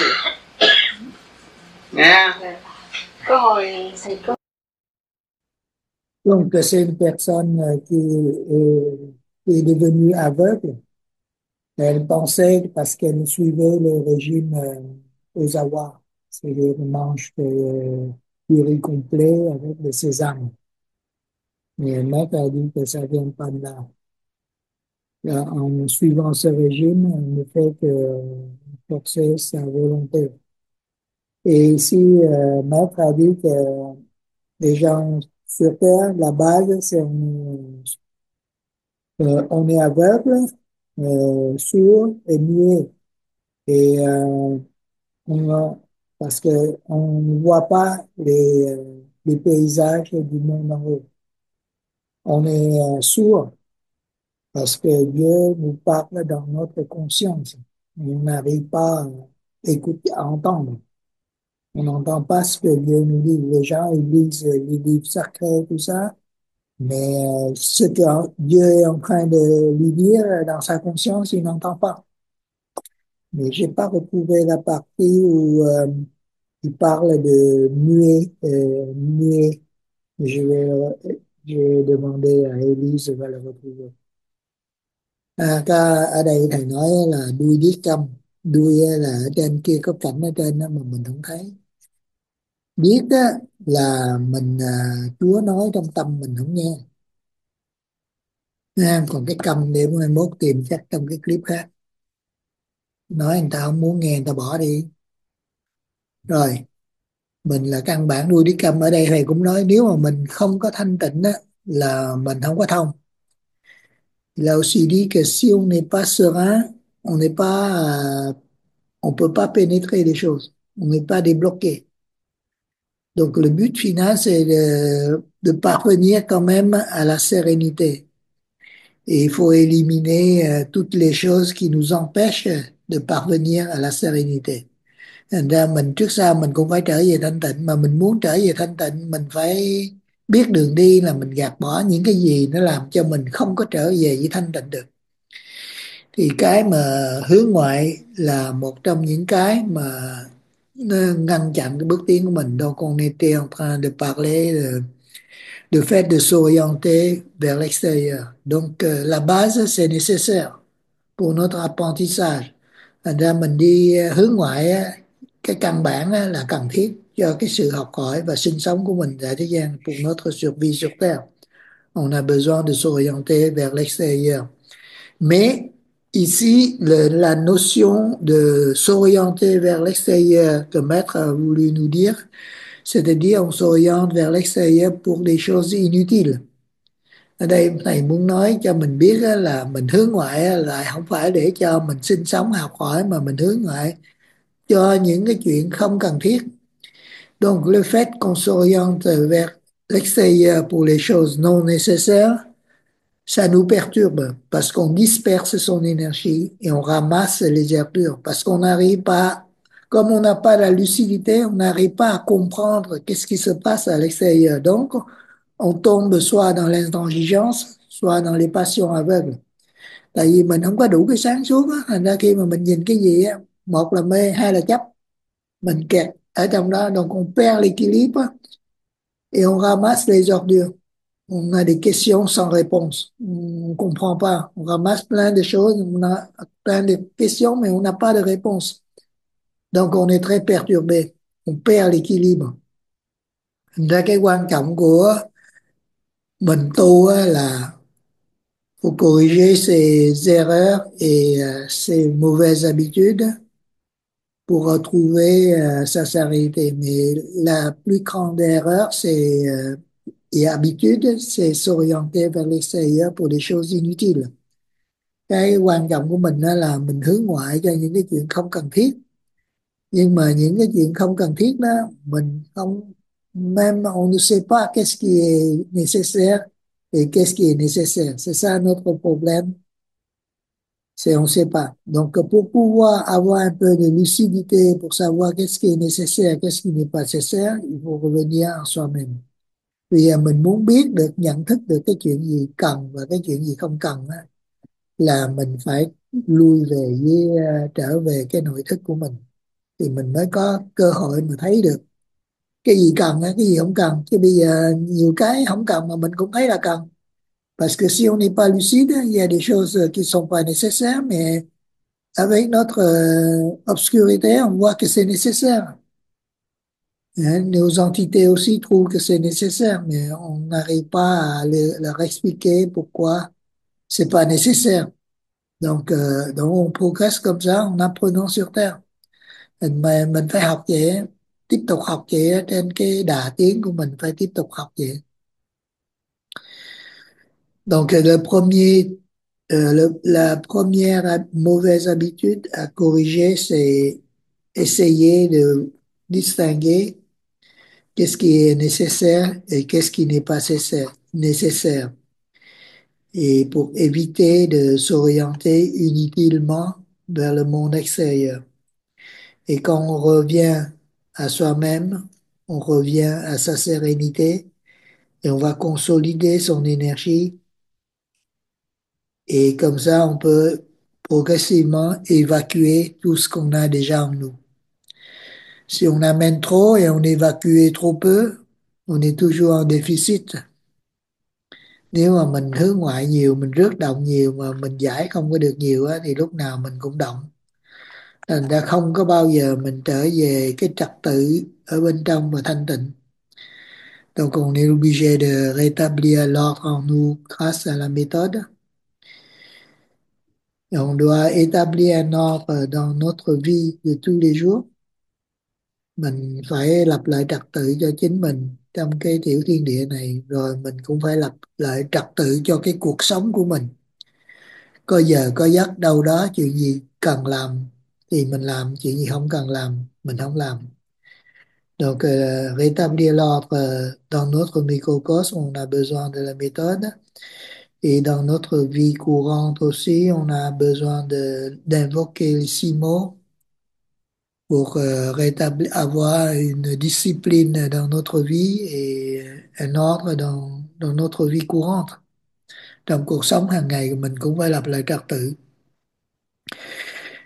Nghe? Có hồi thầy có. Donc c'est une personne qui est, qui est devenue aveugle. Elle pensait, parce qu'elle suivait le régime euh, Ozawa, c'est les manches de riz complet avec le sésame. Mais le maître a dit que ça vient pas de là. Là, en suivant ce régime, on ne fait que forcer sa volonté. Et ici, euh, maître a dit que les gens sur Terre, la base, c'est on, euh, on est aveugle, euh, sourd et muet. Et euh, on, parce que on ne voit pas les, euh, les paysages du monde en haut. On est euh, sourd parce que Dieu nous parle dans notre conscience. On n'arrive pas à écouter, à entendre. On n'entend pas ce que Dieu nous dit. Les gens, ils lisent les livres sacrés, tout ça, mais euh, ce que Dieu est en train de lui dire dans sa conscience, il n'entend pas. Mais j'ai pas retrouvé la partie où euh, il parle de muet, euh, muet. Je vais, je vais demander à Élise de le retrouver. À, cái, ở đây thầy nói là đuôi điếc câm, đuôi là ở trên kia có cảnh ở trên đó mà mình không thấy. Điếc á, là mình à, Chúa nói trong tâm mình không nghe. À, còn cái câm để mai mốt tìm chắc trong cái clip khác. Nói người ta không muốn nghe người ta bỏ đi. Rồi, mình là căn bản đuôi điếc câm. Ở đây thầy cũng nói nếu mà mình không có thanh tịnh á, là mình không có thông. Il a aussi dit que si on n'est pas serein, on n'est pas, euh, on peut pas pénétrer les choses. On n'est pas débloqué. Donc le but final, c'est de, de parvenir quand même à la sérénité. Et il faut éliminer euh, toutes les choses qui nous empêchent de parvenir à la sérénité. Thành ra mình trước sau mình cũng phải trở về thanh tịnh. Mà mình muốn trở về thanh tịnh, mình phải biết đường đi là mình gạt bỏ những cái gì nó làm cho mình không có trở về với thanh tịnh được. Thì cái mà hướng ngoại là một trong những cái mà nó ngăn chặn cái bước tiến của mình. Donc on était en train de parler de, de fait de s'orienter vers l'extérieur. Donc euh, la base c'est nécessaire pour notre apprentissage. Thành ra mình đi ờ, hướng ngoại á, cái căn bản á, là cần thiết cho cái sự học hỏi và sinh sống của mình tại thế gian, pour notre survie sur Terre. On a besoin de s'orienter vers l'extérieur. Mais ici, le- la notion de s'orienter vers l'extérieur que Maître a voulu nous dire, c'est-à-dire on s'oriente vers l'extérieur pour des choses inutiles. Ở đây thầy muốn nói cho mình biết á, là mình hướng ngoại á, lại không phải để cho mình sinh sống học hỏi, mà mình hướng ngoại cho những cái chuyện không cần thiết. Donc le fait qu'on s'oriente vers l'extérieur pour les choses non nécessaires, ça nous perturbe parce qu'on disperse son énergie et on ramasse les erdures parce qu'on n'arrive pas, comme on n'a pas la lucidité, on n'arrive pas à comprendre qu'est-ce qui se passe à l'extérieur. Donc, on tombe soit dans l'intransigeance, soit dans les passions aveugles. Tại vì mình không có đủ cái sáng suốt á, thành ra khi mà mình nhìn cái gì á, một là mê, hai là chấp, mình kẹt ở trong đó, donc on perd l'équilibre et on ramasse les ordures. On a des questions sans réponse. On ne comprend pas. On ramasse plein de choses, on a plein de questions, mais on n'a pas de réponse. Donc on est très perturbé. On perd l'équilibre. Thành ra cái quan trọng của mình tu á là faut corriger ses erreurs et euh, ses mauvaises habitudes pour retrouver euh, sa sérénité. Mais la plus grande erreur, c'est euh, et habitude, c'est s'orienter vers l'extérieur pour des choses inutiles. Cái quan trọng của mình đó là mình hướng ngoại cho những cái chuyện không cần thiết, nhưng mà những cái chuyện không cần thiết đó mình không, même on ne sait pas qu'est-ce qui est nécessaire et qu'est-ce qui est nécessaire. C'est ça notre problème, c'est on ne sait pas. Donc pour pouvoir avoir un peu de lucidité, pour savoir qu'est-ce qui est nécessaire, qu'est-ce qui n'est pas nécessaire, il faut revenir en soi-même. Vì mình muốn biết được, nhận thức được cái chuyện gì cần và cái chuyện gì không cần á, là mình phải lui về với uh, trở về cái nội thức của mình, thì mình mới có cơ hội mà thấy được cái gì cần á, cái gì không cần. Chứ bây giờ nhiều cái không cần mà mình cũng thấy là cần, parce que si on n'est pas lucide, il y a des choses qui sont pas nécessaires, mais avec notre euh, obscurité, on voit que c'est nécessaire. Hein, nos entités aussi trouvent que c'est nécessaire, mais on n'arrive pas à le- leur expliquer pourquoi c'est pas nécessaire. Donc, euh, donc on progresse comme ça en apprenant sur Terre. Mình, mà mình phải học vậy á, tiếp tục học vậy á, trên cái đà tiến của mình phải tiếp tục học vậy. Donc le premier, euh, le- la première hab- mauvaise habitude à corriger, c'est essayer de distinguer qu'est-ce qui est nécessaire et qu'est-ce qui n'est pas nécessaire. nécessaire. Et pour éviter de s'orienter inutilement vers le monde extérieur. Et quand on revient à soi-même, on revient à sa sérénité et on va consolider son énergie. Et comme ça, on peut progressivement évacuer tout ce qu'on a déjà en nous. Si on amène trop et on évacue trop peu, on est toujours en déficit. Nếu mà mình hướng ngoại nhiều, mình rước động nhiều mà mình giải không có được nhiều á, thì lúc nào mình cũng động. Thành ra không có bao giờ mình trở về cái trật tự ở bên trong và thanh tịnh. Donc on est obligé de rétablir l'ordre en nous grâce à la méthode. Et on doit établir un ordre dans notre vie de tous les jours. Mình phải lập lại trật tự cho chính mình trong cái tiểu thiên địa này, rồi mình cũng phải lập lại trật tự cho cái cuộc sống của mình. Có giờ có giấc đâu đó chuyện gì cần làm thì mình làm, chuyện gì không cần làm mình không làm. Donc euh, rétablir l'ordre dans notre microcosme, on a besoin de la méthode. Et dans notre vie courante aussi, on a besoin de d'invoquer les six mots pour euh, rétablir, avoir une discipline dans notre vie et un ordre dans, dans notre vie courante. Trong cuộc sống hàng ngày của mình cũng phải lập lại trật tự.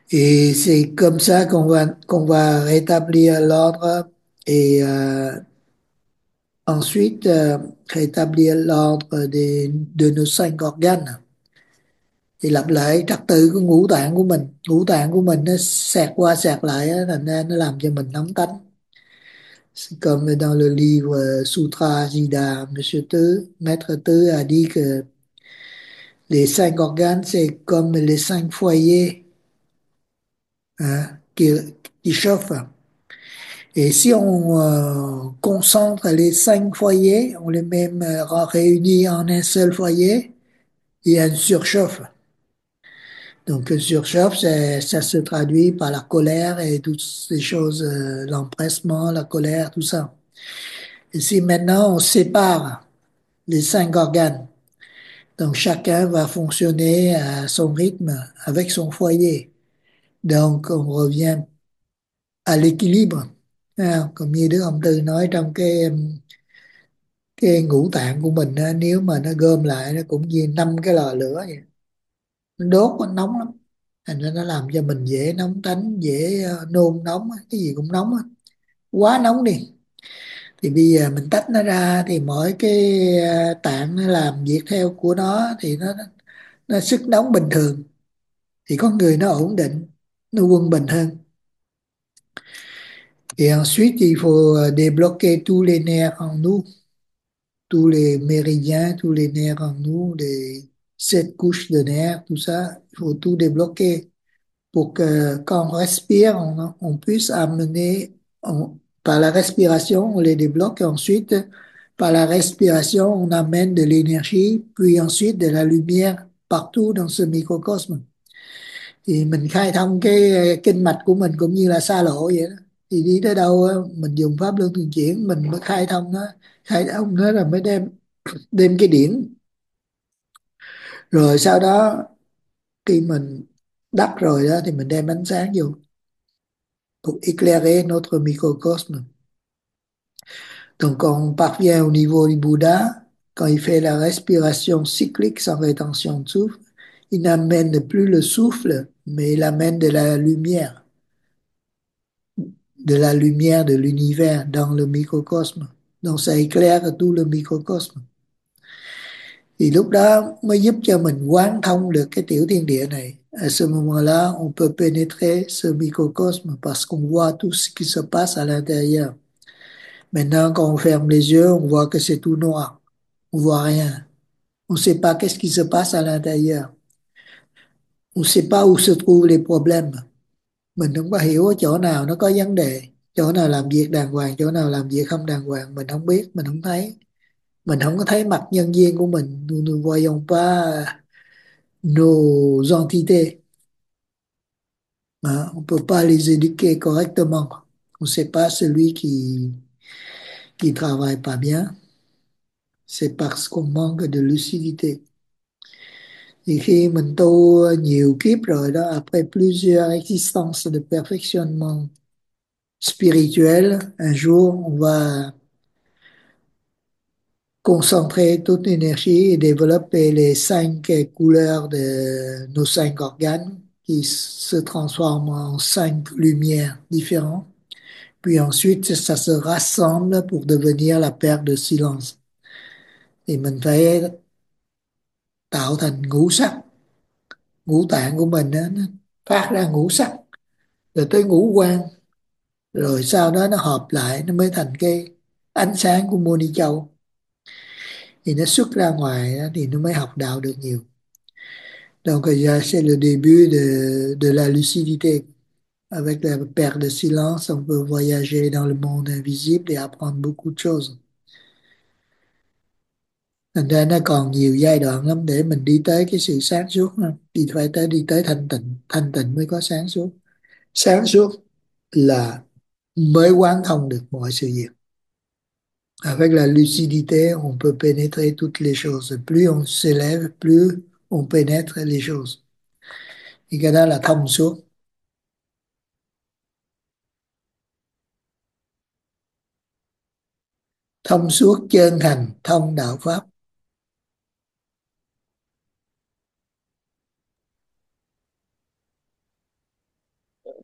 Et c'est comme ça qu'on va, qu'on va rétablir l'ordre et euh, ensuite euh, rétablir l'ordre des, de nos cinq organes. Thì lặp lại trật tự của ngũ tạng của mình. Ngũ tạng của mình nó xẹt qua xẹt lại á, thành ra nó làm cho mình nóng tánh. Comme dans le livre Sutra Siddha, Monsieur Tứ, Maître Tứ a dit que les cinq organes, c'est comme les cinq foyers hein, qui, qui chauffent. Et si on euh, concentre les cinq foyers, on les met euh, réunis en un seul foyer, il y a une surchauffe. Donc une surchauffe, ça, ça se traduit par la colère et toutes ces choses, euh, l'empressement, la colère, tout ça. Et si maintenant on sépare les cinq organes, donc chacun va fonctionner à son rythme avec son foyer. Donc on revient à l'équilibre. À, comme như Đức Ông Tư nói trong cái cái ngũ tạng của mình á, nếu mà nó gom lại nó cũng như năm cái lò lửa vậy. Nó đốt nó nóng lắm. Thành ra nó làm cho mình dễ nóng tánh, dễ ờ, nôn nóng, cái gì cũng nóng. Quá nóng đi. Thì bây giờ mình tách nó ra thì mỗi cái ờ, tạng nó làm việc theo của nó thì nó nó sức nóng bình thường. Thì con người nó ổn định, nó quân bình hơn. Et ensuite, il faut euh, débloquer tous les nerfs en nous, tous les méridiens, tous les nerfs en nous, les sept couches de nerfs, tout ça, il faut tout débloquer pour que quand on respire, on, on puisse amener, on- par la respiration, on les débloque, et ensuite, par la respiration, on amène de l'énergie, puis ensuite de la lumière partout dans ce microcosme. Thì mình khai thông cái ờ, kinh mạch của mình cũng như là xa lộ vậy đó. Thì đi tới đâu á, mình dùng pháp luân thường chuyển mình mới khai thông nó, khai thông nó là mới đem đem cái điển, rồi sau đó khi mình đắc rồi đó thì mình đem ánh sáng vô pour éclairer notre microcosme. Donc quand on parvient au niveau du Bouddha, quand il fait la respiration cyclique sans rétention de souffle, il n'amène plus le souffle, mais il amène de la lumière, de la lumière de l'univers dans le microcosme. Donc ça éclaire tout le microcosme. Thì lúc đó mới giúp cho mình quán thông được cái tiểu thiên địa này. À ce moment-là, on peut pénétrer ce microcosme parce qu'on voit tout ce qui se passe à l'intérieur. Maintenant, quand on ferme les yeux, on voit que c'est tout noir. On voit rien. On ne sait pas qu'est-ce qui se passe à l'intérieur. On ne sait pas où se trouvent les problèmes. Mình không có hiểu ở chỗ nào nó có vấn đề, chỗ nào làm việc đàng hoàng, chỗ nào làm việc không đàng hoàng, mình không biết, mình không thấy. Mình không có thấy mặt nhân viên của mình. Nous ne voyons pas nos entités. Hein? On ne peut pas les éduquer correctement. On ne sait pas celui qui qui travaille pas bien. C'est parce qu'on manque de lucidité. Thì khi mình tu nhiều kiếp rồi đó, après plusieurs existences de perfectionnement spirituel, un jour on va concentrer toute l'énergie et développer les cinq couleurs de nos cinq organes qui se transforment en cinq lumières différentes. Puis ensuite, ça se rassemble pour devenir la paire de silence. Thì mình phải tạo thành ngũ sắc. Ngũ tạng của mình đó, nó phát ra ngũ sắc, rồi tới ngũ quan, rồi sau đó nó hợp lại, nó mới thành cái ánh sáng của Moni Châu. Thì nó xuất ra ngoài đó, thì nó mới học đạo được nhiều. Donc c'est le début de, de la lucidité. Avec la paire de silence, on peut voyager dans le monde invisible et apprendre beaucoup de choses. Thành ra nó còn nhiều giai đoạn lắm để mình đi tới cái sự sáng suốt. Thì phải tới đi tới thanh tịnh, thanh tịnh mới có sáng suốt. Sáng suốt là mới quán thông được mọi sự việc. Avec la lucidité, on peut pénétrer toutes les choses. Plus on s'élève, plus on pénètre les choses. Thì cái đó là thông suốt. Thông suốt chân thành, thông đạo Pháp.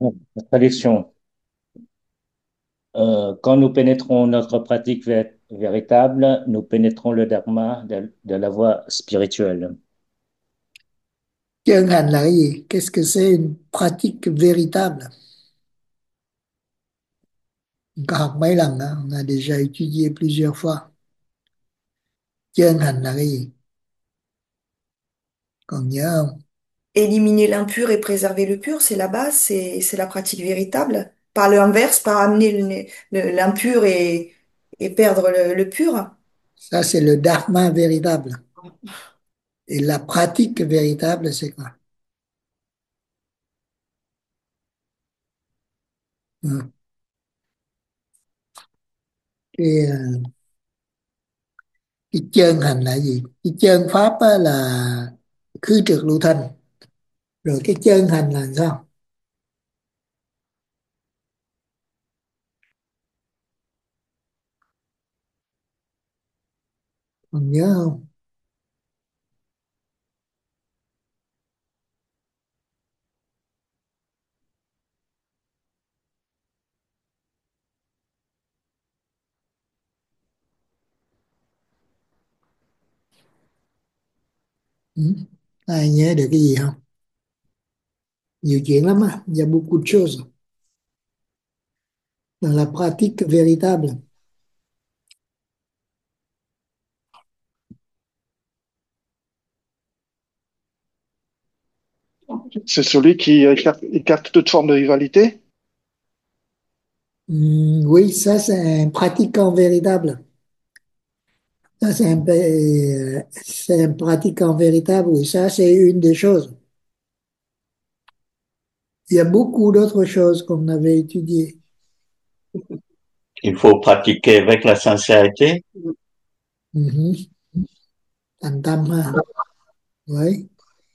La traduction. Euh, quand nous pénétrons notre pratique vé- véritable, nous pénétrons le dharma de, de la voie spirituelle. Chân hành là cái gì? Qu'est-ce que c'est une pratique véritable? On có học mấy lần đó, on a déjà étudié plusieurs fois. Chân hành là cái gì? Còn nhớ không? Éliminer l'impur et préserver le pur, c'est la base, c'est, c'est la pratique véritable. Par l'inverse, par amener le- le- l'impur et, et perdre le, le pur. Ça, c'est le dharma véritable. Et la pratique véritable, c'est quoi? Ừ. Cái, ờ, cái chân hành là gì? Cái chân pháp á, là khứ trượt lưu thanh. Rồi cái chân hành là sao? Còn nhớ không? Ừ? Ai nhớ được cái gì không? Nhiều chuyện lắm á. Il y a beaucoup de choses dans la pratique véritable. C'est celui qui écarte, écarte toute forme de rivalité. Hmm, oui, ça c'est un pratiquant véritable. Ça c'est un, euh, c'est un pratiquant véritable, oui, ça c'est une des choses. Il y a beaucoup d'autres choses qu'on avait étudiées. Il faut pratiquer avec la sincérité. Mhm. Thành tâm ha. Oui,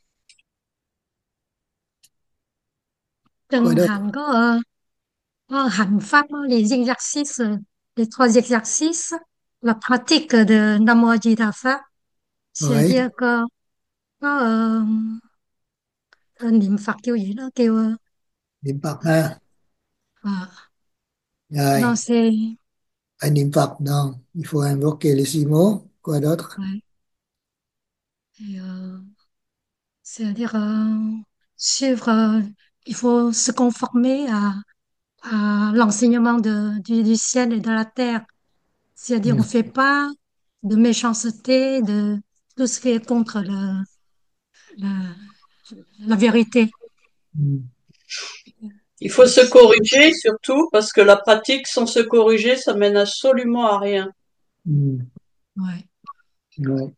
Chân coi đó. hành có, ờ, có hành pháp, có les exercices, euh, les trois exercices, la pratique de Namo Ajita Pháp, Oui, c'est-à-dire que có ờ, ờ, niệm Phật kiểu gì đó kêu ờ, niệm Phật ha. ờ, non Rồi, c'est phải niệm Phật non. Il faut invoquer les six mots. Quoi d'autre? ouais. Et, euh, c'est-à-dire euh, suivre, euh, il faut se conformer à, à l'enseignement de, du, du ciel et de la terre. C'est-à-dire on Ừ. ne fait pas de méchanceté, de tout ce qui est contre le, la, la vérité. Ừ. Il faut se corriger surtout parce que la pratique sans se corriger, ça mène absolument à rien. Ừ. Ouais. Rồi.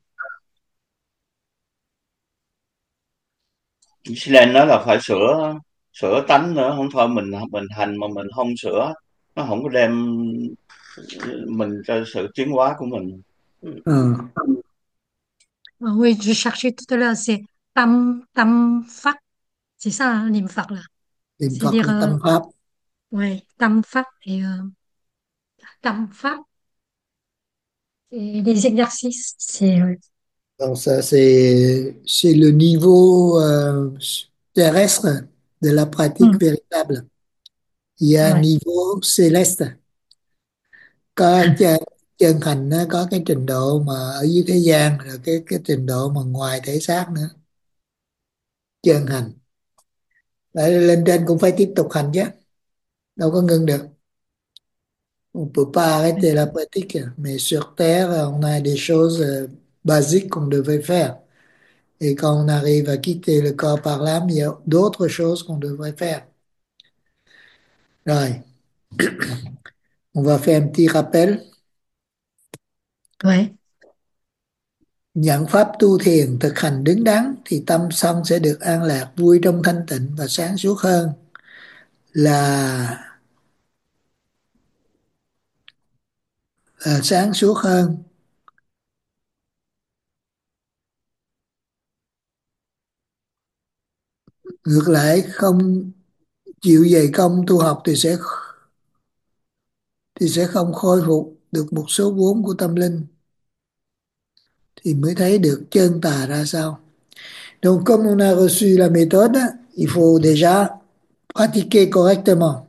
Iceland đó là phải sửa sửa tánh nữa, không thôi mình mình hành mà mình không sửa, nó không có đem mình cho sự tiến hóa của mình. Ờ, Ah oui, je cherchais tout à l'heure, c'est Tam, Tam Phak, c'est ça, hein, niệm Phật là. niệm Phật C'est-à-dire, là euh, tâm pháp. ouais, Tam Phak et euh, Tam Phak et les exercices, c'est, ouais. Donc ça, c'est c'est le niveau euh, terrestre de la pratique Hmm, véritable. Il y a un ouais, niveau céleste. Có chân, chân thành nó có cái trình độ mà ở dưới thế gian, rồi cái cái trình độ mà ngoài thể xác nữa. Chân hành. Lại lên trên cũng phải tiếp tục hành chứ. Đâu có ngưng được. On peut pas arrêter la pratique. Mais sur Terre, on a des choses euh, basiques qu'on devait faire. Et quand on arrive à quitter le corps par l'âme, il y a d'autres choses qu'on devrait faire. Rồi, on va faire un petit rappel. ouais, Nhận pháp tu thiền, thực hành đứng đắn thì tâm sân sẽ được an lạc, vui trong thanh tịnh và sáng suốt hơn là, là sáng suốt hơn. Ngược lại, không chịu dày công tu học thì sẽ thì sẽ không khôi phục được một số vốn của tâm linh, thì mới thấy được chân tà ra sao. Donc, comme on a reçu la méthode, il faut déjà pratiquer correctement.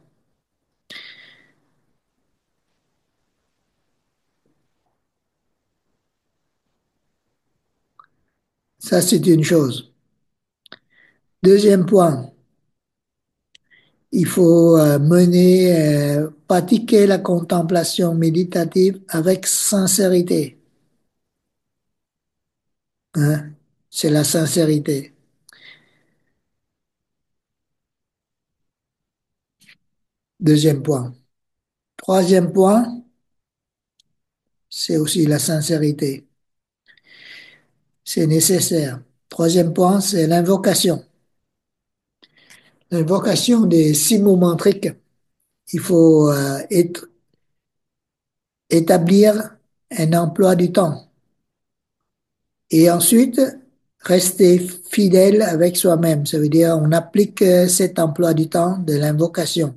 Ça, c'est une chose. Deuxième point, il faut euh, mener, euh, pratiquer la contemplation méditative avec sincérité. Hein? C'est la sincérité. Deuxième point. Troisième point, c'est aussi la sincérité. C'est nécessaire. Troisième point, c'est l'invocation. L'invocation des six mots mantriques. Il faut euh, être, établir un emploi du temps. Et ensuite, rester fidèle avec soi-même. Ça veut dire on applique euh, cet emploi du temps de l'invocation.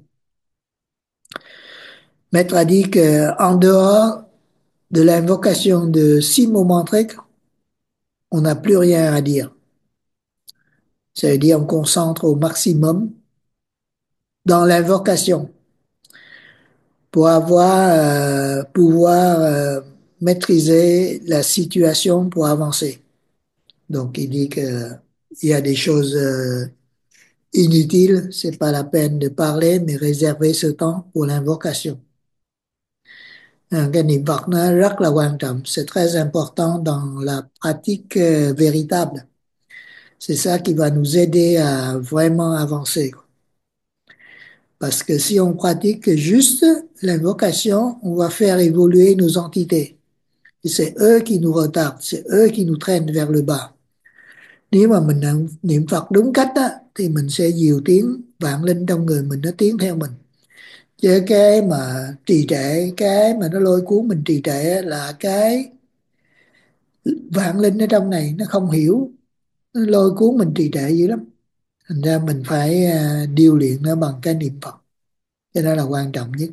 Maître a dit qu'en dehors de l'invocation de six mots mantriques, on n'a plus rien à dire. Ça veut dire on concentre au maximum dans l'invocation pour avoir, euh, pouvoir euh, maîtriser la situation pour avancer. Donc il dit que il y a des choses euh, inutiles, c'est pas la peine de parler, mais réserver ce temps pour l'invocation. Un cái niệm Phật nó rất là quan trọng, c'est très important dans la pratique euh, véritable. C'est ça qui va nous aider à vraiment avancer. Parce que si on pratique juste l'invocation, on va faire évoluer nos entités. Et c'est eux qui nous retardent, c'est eux qui nous traînent vers le bas. Nếu mà mình niệm Phật đúng cách á, thì mình sẽ dìu tiếng vạn linh trong người mình nó tiến theo mình. Chứ cái mà trì trệ, cái mà nó lôi cuốn mình trì trệ là cái vạn linh ở trong này nó không hiểu, nó lôi cuốn mình trì trệ dữ lắm. Thành ra mình phải uh, điêu luyện nó bằng cái niệm Phật. Cái đó là quan trọng nhất.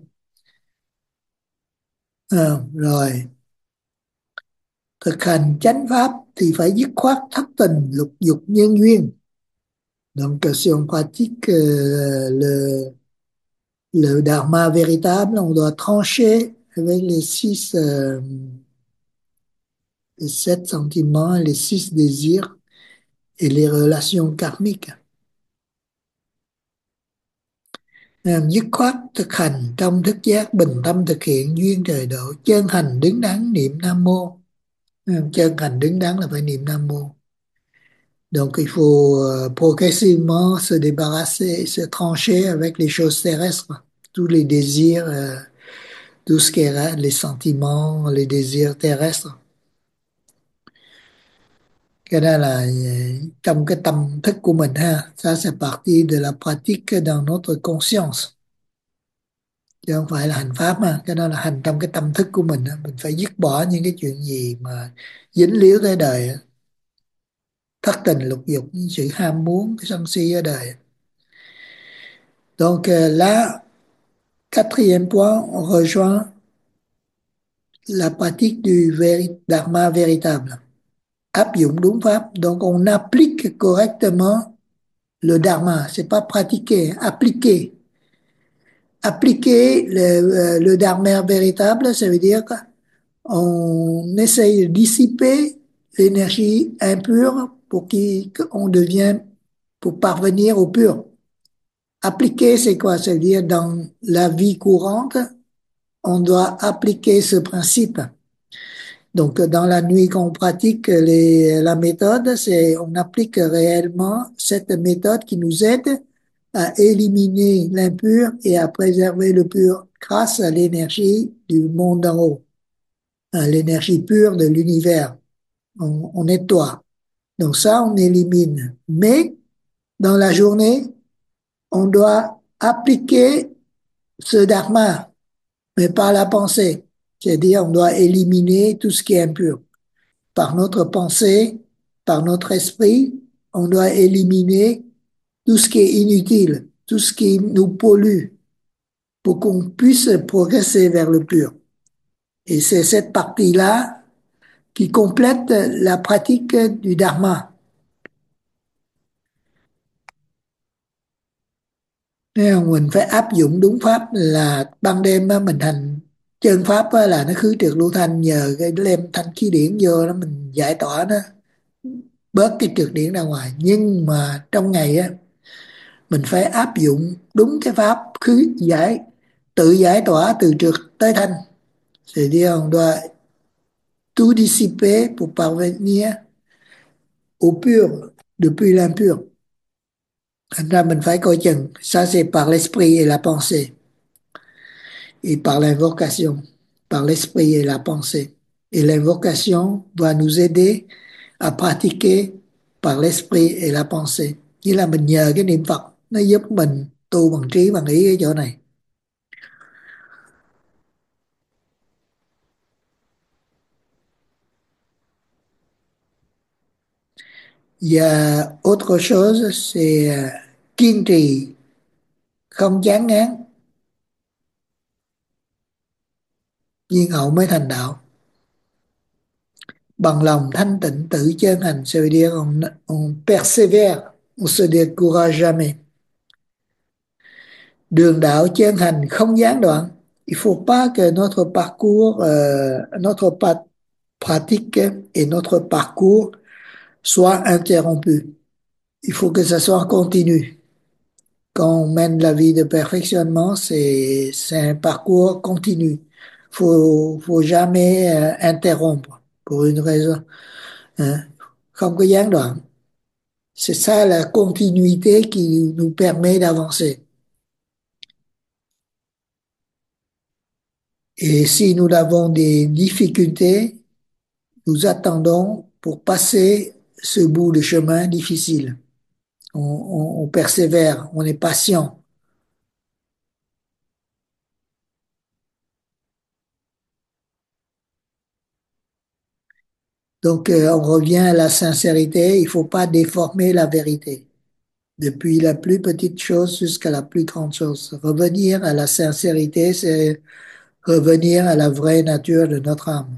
À, rồi thực hành chánh pháp thì phải dứt khoát thất tình lục dục nhân duyên. Donc si on pratique euh, le, le dharma véritable, on doit trancher avec les six euh, les sept sentiments, les six désirs et les relations karmiques. Làm dứt khoát thực hành trong thức giác, bình tâm thực hiện duyên trời độ, chân thành đứng đắn niệm Nam Mô. Chân thành đứng đắn là phải niệm Nam Mô. Donc il faut euh, progressivement se débarrasser, se trancher avec les choses terrestres, tous les désirs, euh, tout ce qui est là, les sentiments, les désirs terrestres. Cái đó là uh, trong cái tâm thức của mình ha, ça c'est partie de la pratique dans notre conscience. Chứ không phải là hành pháp mà, cái đó là hành trong cái tâm thức của mình. Mình phải dứt bỏ những cái chuyện gì mà dính líu tới đời, thất tình lục dục, những sự ham muốn, cái sân si ở đời. Donc là, quatrième point, on rejoint la pratique du véri- dharma véritable. Áp dụng đúng pháp, donc on applique correctement le dharma, c'est pas pratiquer, appliquer. Appliquer le, le dharma véritable, ça veut dire qu'on essaye de dissiper l'énergie impure pour qu'on devienne, pour parvenir au pur. Appliquer, c'est quoi? Ça veut dire dans la vie courante, on doit appliquer ce principe. Donc, dans la nuit qu'on pratique les, la méthode, c'est, on applique réellement cette méthode qui nous aide à éliminer l'impur et à préserver le pur grâce à l'énergie du monde en haut, à l'énergie pure de l'univers. On, on nettoie. Donc ça, on élimine. Mais, dans la journée, on doit appliquer ce dharma, mais par la pensée. C'est-à-dire, on doit éliminer tout ce qui est impur. Par notre pensée, par notre esprit, on doit éliminer tout ce qui est inutile, tout ce qui nous pollue, pour qu'on puisse progresser vers le pur. Et c'est cette partie-là qui complète la pratique du dharma. Thấy không? Mình phải áp dụng đúng pháp, là ban đêm á, mình hành chân pháp á, là nó khứ trượt lưu thanh, nhờ cái đem thanh khí điển vô đó mình giải tỏa nó, bớt cái trượt điển ra ngoài. Nhưng mà trong ngày á, mình phải áp dụng đúng cái pháp khứ giải, tự giải tỏa từ trượt tới thanh. C'est-à-dire on doit tout dissiper pour parvenir au pur depuis l'impur. Thành ra mình phải coi chừng. Ça c'est par l'esprit et la pensée, et par l'invocation, par l'esprit et la pensée. Et l'invocation va nous aider à pratiquer par l'esprit et la pensée. Nghĩa là mình nhờ cái niệm Phật nó giúp mình tu bằng trí bằng ý ở chỗ này. Il y a autre chose, c'est euh, kiên trì, không chán ngán, nhiên hậu mới thành đạo. Bằng lòng thanh tịnh tự chân hành, ça veut dire on, on persévère, on se décourage jamais. Đường đạo chân hành không gián đoạn. Il faut pas que notre parcours, euh, notre pa- pratique et notre parcours soient interrompus. Il faut que ça soit continu. Quand on mène la vie de perfectionnement, c'est c'est un parcours continu. Faut faut jamais euh, interrompre pour une raison. Hein. Không có gián đoạn. C'est ça la continuité qui nous permet d'avancer. Et si nous avons des difficultés, nous attendons pour passer ce bout de chemin difficile. On, on, on persévère, on est patient. Donc euh, on revient à la sincérité, il ne faut pas déformer la vérité. Depuis la plus petite chose jusqu'à la plus grande chose. Revenir à la sincérité, c'est revenir à la vraie nature de notre âme.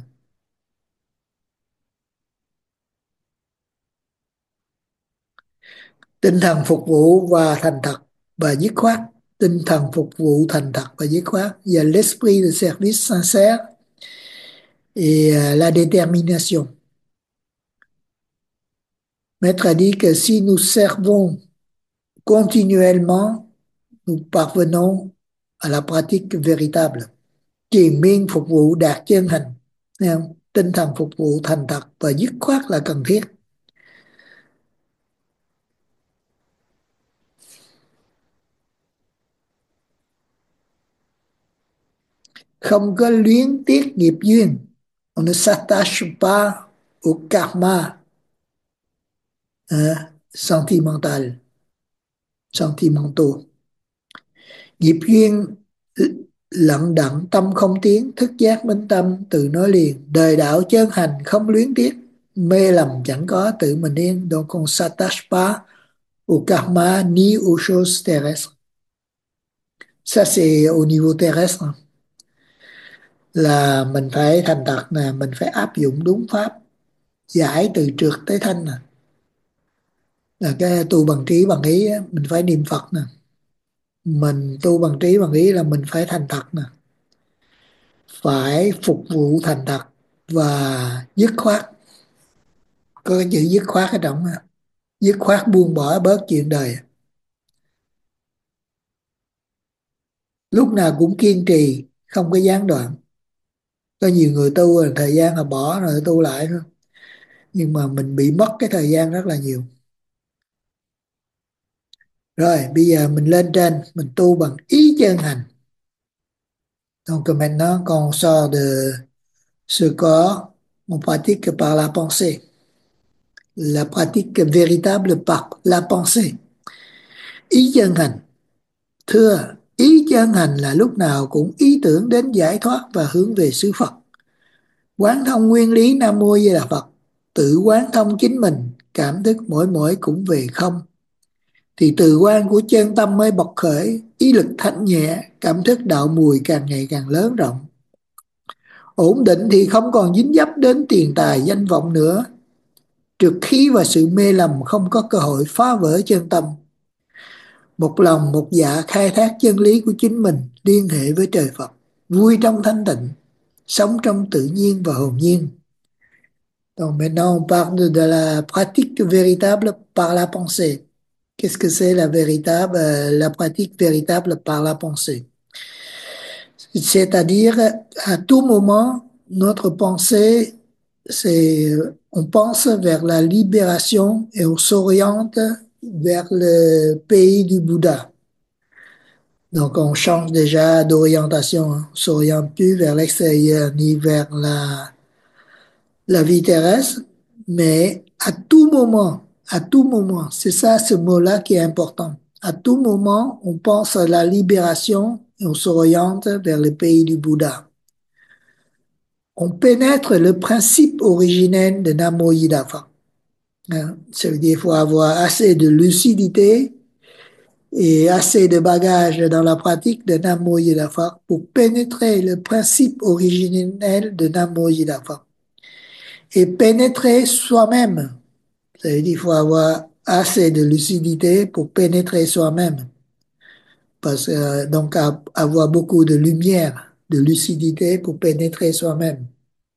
Tinh thần phục vụ và thành thật và dứt khoát. Tinh thần phục vụ thành thật và dứt khoát. Il y a l'esprit de service sincère et la détermination. Maître a dit que si nous servons continuellement, nous parvenons à la pratique véritable. Triền miên phục vụ đạt chân hành. Thấy không? Tinh thần phục vụ thành thật và dứt khoát là cần thiết. Không có luyến tiếc nghiệp duyên. On ne s'attache pas au karma hein, sentimental, sentimentaux. Nghiệp duyên lận đận tâm không tiến, thức giác minh tâm từ nói liền. Đời đạo chân hành không luyến tiếc, mê lầm chẳng có tự mình yên. Donc on s'attache pas au karma ni aux choses terrestres. Ça c'est au niveau terrestre. Là mình phải thành thật nè, mình phải áp dụng đúng pháp, giải từ trượt tới thanh nè. Là cái tu bằng trí bằng ý á, mình phải niệm Phật nè. Mình tu bằng trí bằng ý là mình phải thành thật nè. Phải phục vụ thành thật và dứt khoát. Có cái chữ dứt khoát ở trong á. Dứt khoát buông bỏ bớt chuyện đời. Lúc nào cũng kiên trì, không có gián đoạn. Có nhiều người tu rồi thời gian là bỏ rồi tu lại thôi. Nhưng mà mình bị mất cái thời gian rất là nhiều. Rồi bây giờ mình lên trên, mình tu bằng ý chân hành. Donc maintenant quand on sort de ce corps, on pratique par la pensée. La pratique véritable par la pensée. Ý chân hành. Thưa, ý chân hành là lúc nào cũng ý tưởng đến giải thoát và hướng về xứ Phật. Quán thông nguyên lý Nam Mô Di Đà Phật, tự quán thông chính mình, cảm thức mỗi mỗi cũng về không. Thì từ quan của chân tâm mới bộc khởi, ý lực thanh nhẹ, cảm thức đạo mùi càng ngày càng lớn rộng. Ổn định thì không còn dính dấp đến tiền tài danh vọng nữa. Trượt khí và sự mê lầm không có cơ hội phá vỡ chân tâm. một lòng một dạ khai thác chân lý của chính mình, liên hệ với trời Phật, vui trong thanh tịnh, sống trong tự nhiên và hồn nhiên. Donc maintenant on parle de la pratique véritable par la pensée. Qu'est-ce que c'est la véritable, la pratique véritable par la pensée? C'est-à-dire, à tout moment, notre pensée, c'est, on pense vers la libération et on s'oriente vers le pays du Bouddha. Donc, on change déjà d'orientation. Hein. On s'oriente plus vers l'extérieur ni vers la, la vie terrestre, mais à tout moment, à tout moment, c'est ça ce mot-là qui est important. À tout moment, on pense à la libération et on s'oriente vers le pays du Bouddha. On pénètre le principe originel de Namo Yidafa. Hein? Ça veut dire qu'il faut avoir assez de lucidité et assez de bagages dans la pratique de Namo Yidafa pour pénétrer le principe originel de Namo Yidafa. Et pénétrer soi-même. Ça veut dire qu'il faut avoir assez de lucidité pour pénétrer soi-même. Parce que, donc, avoir beaucoup de lumière, de lucidité pour pénétrer soi-même.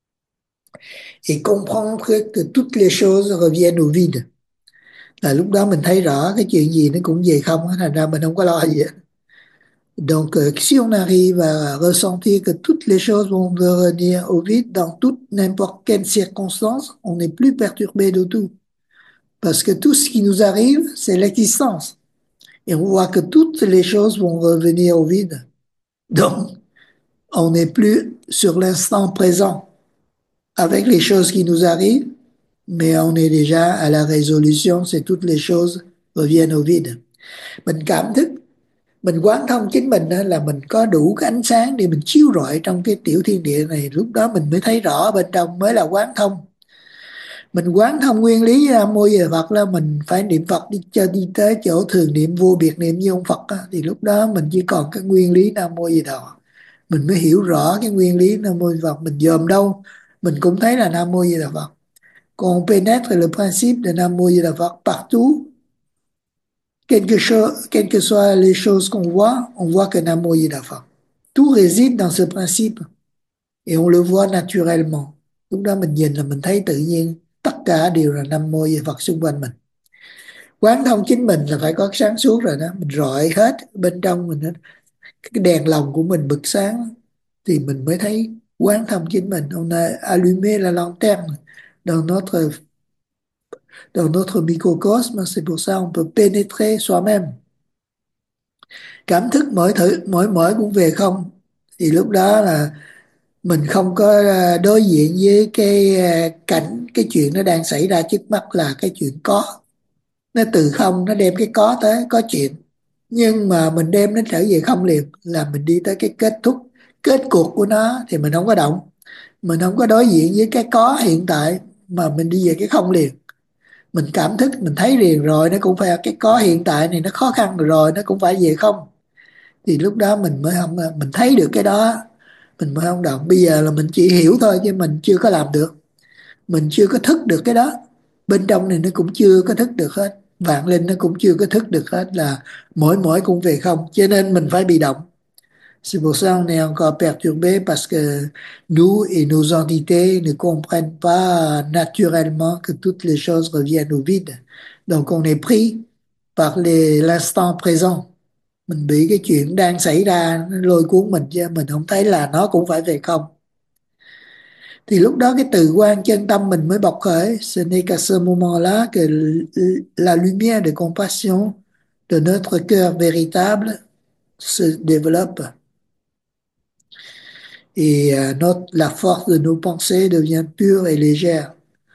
Et comprendre que toutes les choses reviennent au vide. Là lúc đó mình thấy rõ cái chuyện gì nó cũng về không, thành ra mình không có lo gì hết. Donc, euh, si on arrive à ressentir que toutes les choses vont revenir au vide dans toute n'importe quelle circonstance, on n'est plus perturbé du tout. Parce que tout ce qui nous arrive, c'est l'existence. Et on voit que toutes les choses vont revenir au vide. Donc, on n'est plus sur l'instant présent avec les choses qui nous arrivent, mais on est déjà à la résolution, c'est toutes les choses reviennent au vide. Mình cảm thức, mình quán thông chính mình đó là mình có đủ cái ánh sáng để mình chiếu rọi trong cái tiểu thiên địa này, lúc đó mình mới thấy rõ bên trong mới là quán thông. Mình quán thông nguyên lý Nam Mô Di Đà Phật là mình phải niệm Phật đi cho đi tới chỗ thường niệm vô biệt niệm như ông Phật á, thì lúc đó mình chỉ còn cái nguyên lý Nam Mô Di Đà Phật. Mình mới hiểu rõ cái nguyên lý Nam Mô Di Đà Phật, mình dòm đâu mình cũng thấy là Nam Mô Di Đà Phật. Còn pénètre le principe de Nam Mô Di Đà Phật partout, quelque chose, quelles que soient les choses qu'on voit, on voit que Nam Mô Di Đà Phật. Tout réside dans ce principe et on le voit naturellement. Lúc đó mình nhìn là mình thấy tự nhiên tất cả đều là Nam Mô Di Đà Phật xung quanh mình. Quán thông chính mình là phải có sáng suốt rồi đó, mình rọi hết bên trong mình hết. Cái đèn lòng của mình bật sáng thì mình mới thấy quán thông chính mình. On a allumé la lanterne dans notre dans notre microcosme, c'est pour ça on peut pénétrer soi-même. Cảm thức mỗi thử mỗi mỗi cũng về không, thì lúc đó là mình không có đối diện với cái cảnh, cái chuyện nó đang xảy ra trước mắt là cái chuyện có. Nó từ không nó đem cái có tới có chuyện, nhưng mà mình đem nó trở về không liền là mình đi tới cái kết thúc, kết cuộc của nó thì mình không có động, mình không có đối diện với cái có hiện tại mà mình đi về cái không liền. Mình cảm thức mình thấy liền rồi, nó cũng phải cái có hiện tại này nó khó khăn rồi nó cũng phải về không, thì lúc đó mình mới không, mình thấy được cái đó mình mới không động. Bây giờ là mình chỉ hiểu thôi chứ mình chưa có làm được, mình chưa có thức được cái đó, bên trong này nó cũng chưa có thức được hết, vạn linh nó cũng chưa có thức được hết, là mỗi mỗi cũng về không, cho nên mình phải bị động. C'est pour ça on est encore perturbé parce que nous et nos entités ne comprennent pas naturellement que toutes les choses reviennent au vide. Donc on est pris par les, l'instant présent. Mình bị cái chuyện đang xảy ra nó lôi cuốn mình chứ mình không thấy là nó cũng phải về không. Thì lúc đó cái từ quan chân tâm mình mới bộc khởi. Ce n'est qu'à ce moment-là que la lumière de compassion de notre cœur véritable se développe. Et euh, notre, la force de nos pensées devient pure et légère.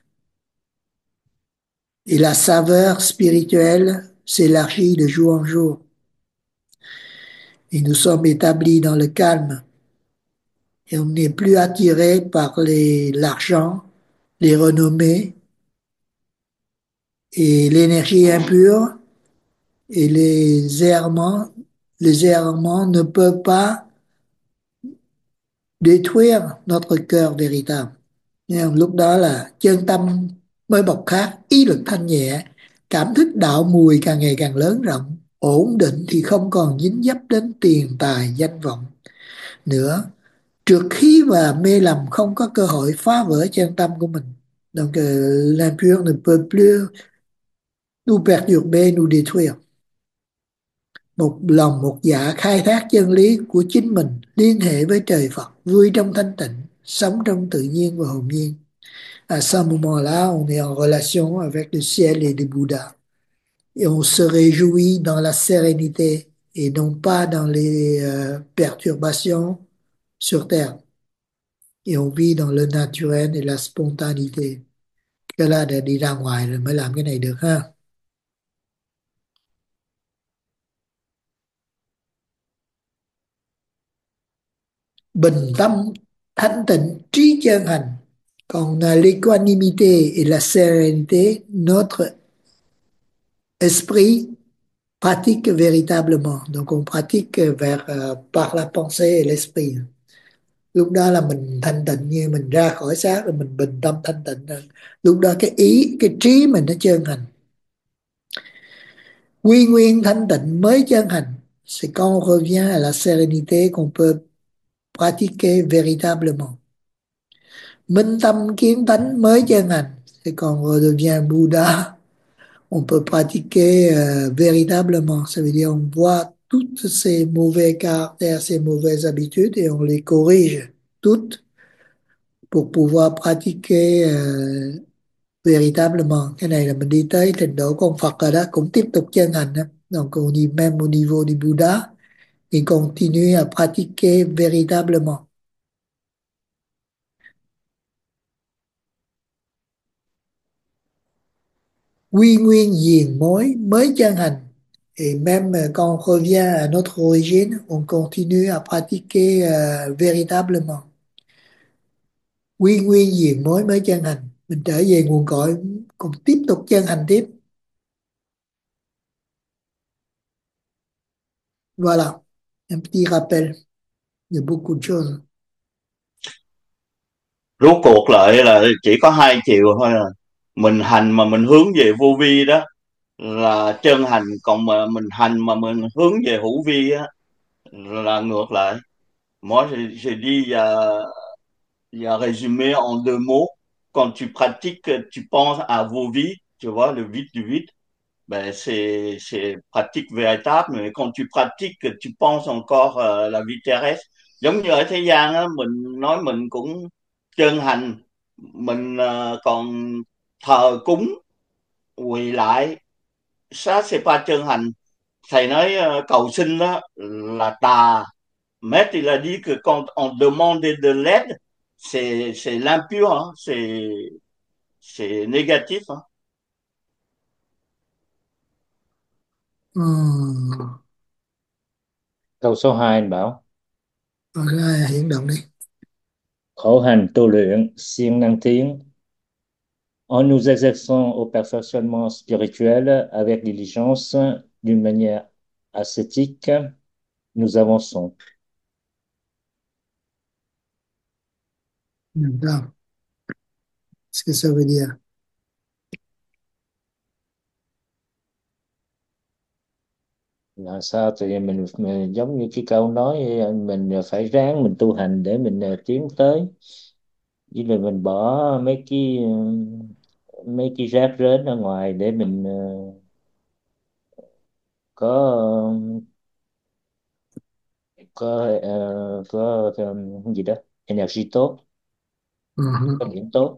Et la saveur spirituelle s'élargit de jour en jour. Et nous sommes établis dans le calme. Et on n'est plus attiré par les, l'argent, les renommées et l'énergie impure, et les errements, les errements ne peuvent pas détruire notre cœur véritable. Nhưng lúc đó là chân tâm mới bộc phát, ý lực thanh nhẹ, cảm thức đạo mùi càng ngày càng lớn rộng, ổn định thì không còn dính dấp đến tiền tài danh vọng nữa. Trượt khí và mê lầm không có cơ hội phá vỡ chân tâm của mình. Donc, euh, l'impur ne peut plus nous perturber, nous détruire. Một lòng một dạ khai thác chân lý của chính mình, liên hệ với trời Phật, vui trong thanh tịnh, sống trong tự nhiên và hồn nhiên. À ce moment-là, on est en relation avec le ciel et le Bouddha. Et on se réjouit dans la sérénité et non pas dans les euh, perturbations sur terre. Et on vit dans le naturel et la spontanéité. Cái là để đi ra ngoài rồi mới làm cái này được ha. Bình tâm, thanh tịnh, trí chân hành. Còn on a l'équanimité et la sérénité, notre esprit pratique véritablement. Donc on pratique vers euh, par la pensée et l'esprit. Lúc đó là mình thanh tịnh, như mình ra khỏi xác rồi mình bình tâm thanh tịnh rồi. Lúc đó cái ý, cái trí mình nó chân hành. Quy nguyên thanh tịnh mới chân hành. C'est quand on revient à la sérénité qu'on peut pratiquer véritablement. Minh tâm kiến tánh mới chân hành. C'est quand on redevient Bouddha, on peut pratiquer euh, véritablement. Ça veut dire on voit toutes ces mauvais caractères, ces mauvaises habitudes et on les corrige toutes pour pouvoir pratiquer euh, véritablement. Cái này là mình đi tới trình độ của ông Phật rồi đó, cũng tiếp tục chân hành đó. Donc on dit même au niveau du Bouddha, il continue à pratiquer véritablement. Quy nguyên diền mối mới chân hành. Et même quand on revient à notre origine, on continue à pratiquer euh, véritablement. Quy nguyên diền mối mới chân hành. Mình trở về nguồn cội, còn tiếp tục chân hành tiếp. Voilà, un petit rappel de beaucoup de choses. Rốt cuộc lại là chỉ có hai chiều thôi à. Mình hành mà mình hướng về vô vi đó là chân hành, còn mà mình hành mà mình hướng về hữu vi á là ngược lại. Moi j'ai dit il y a, il y a résumé en deux mots. Quand tu pratiques, tu penses à vô vi, tu vois, le vide du vide. Ben c'est c'est pratique véritable, mais quand tu pratiques, tu penses encore à la vie terrestre. Giống như ở thế gian á, mình nói mình cũng chân hành, mình uh, còn thờ cúng quỳ lại, ça c'est pas chân hành. Thầy nói uh, cầu xin đó là tà. Mais il a dit que quand on demande de l'aide, c'est c'est l'impur, hein, c'est c'est négatif, hein. Hmm. Câu số hai anh Bảo. Rồi ra hiện động đi. Khổ hành tu luyện, siêng năng tiến. En nous exerçant au perfectionnement spirituel avec diligence, d'une manière ascétique, nous avançons. Hiểu không? Qu'est-ce que ça veut dire? Là sao thì mình, mình giống như cái câu nói, mình phải ráng mình tu hành để mình tiến tới, như là mình bỏ mấy cái mấy cái rác rến ở ngoài để mình có có uh, có um, gì đó energy tốt, Uh-huh. có điểm tốt.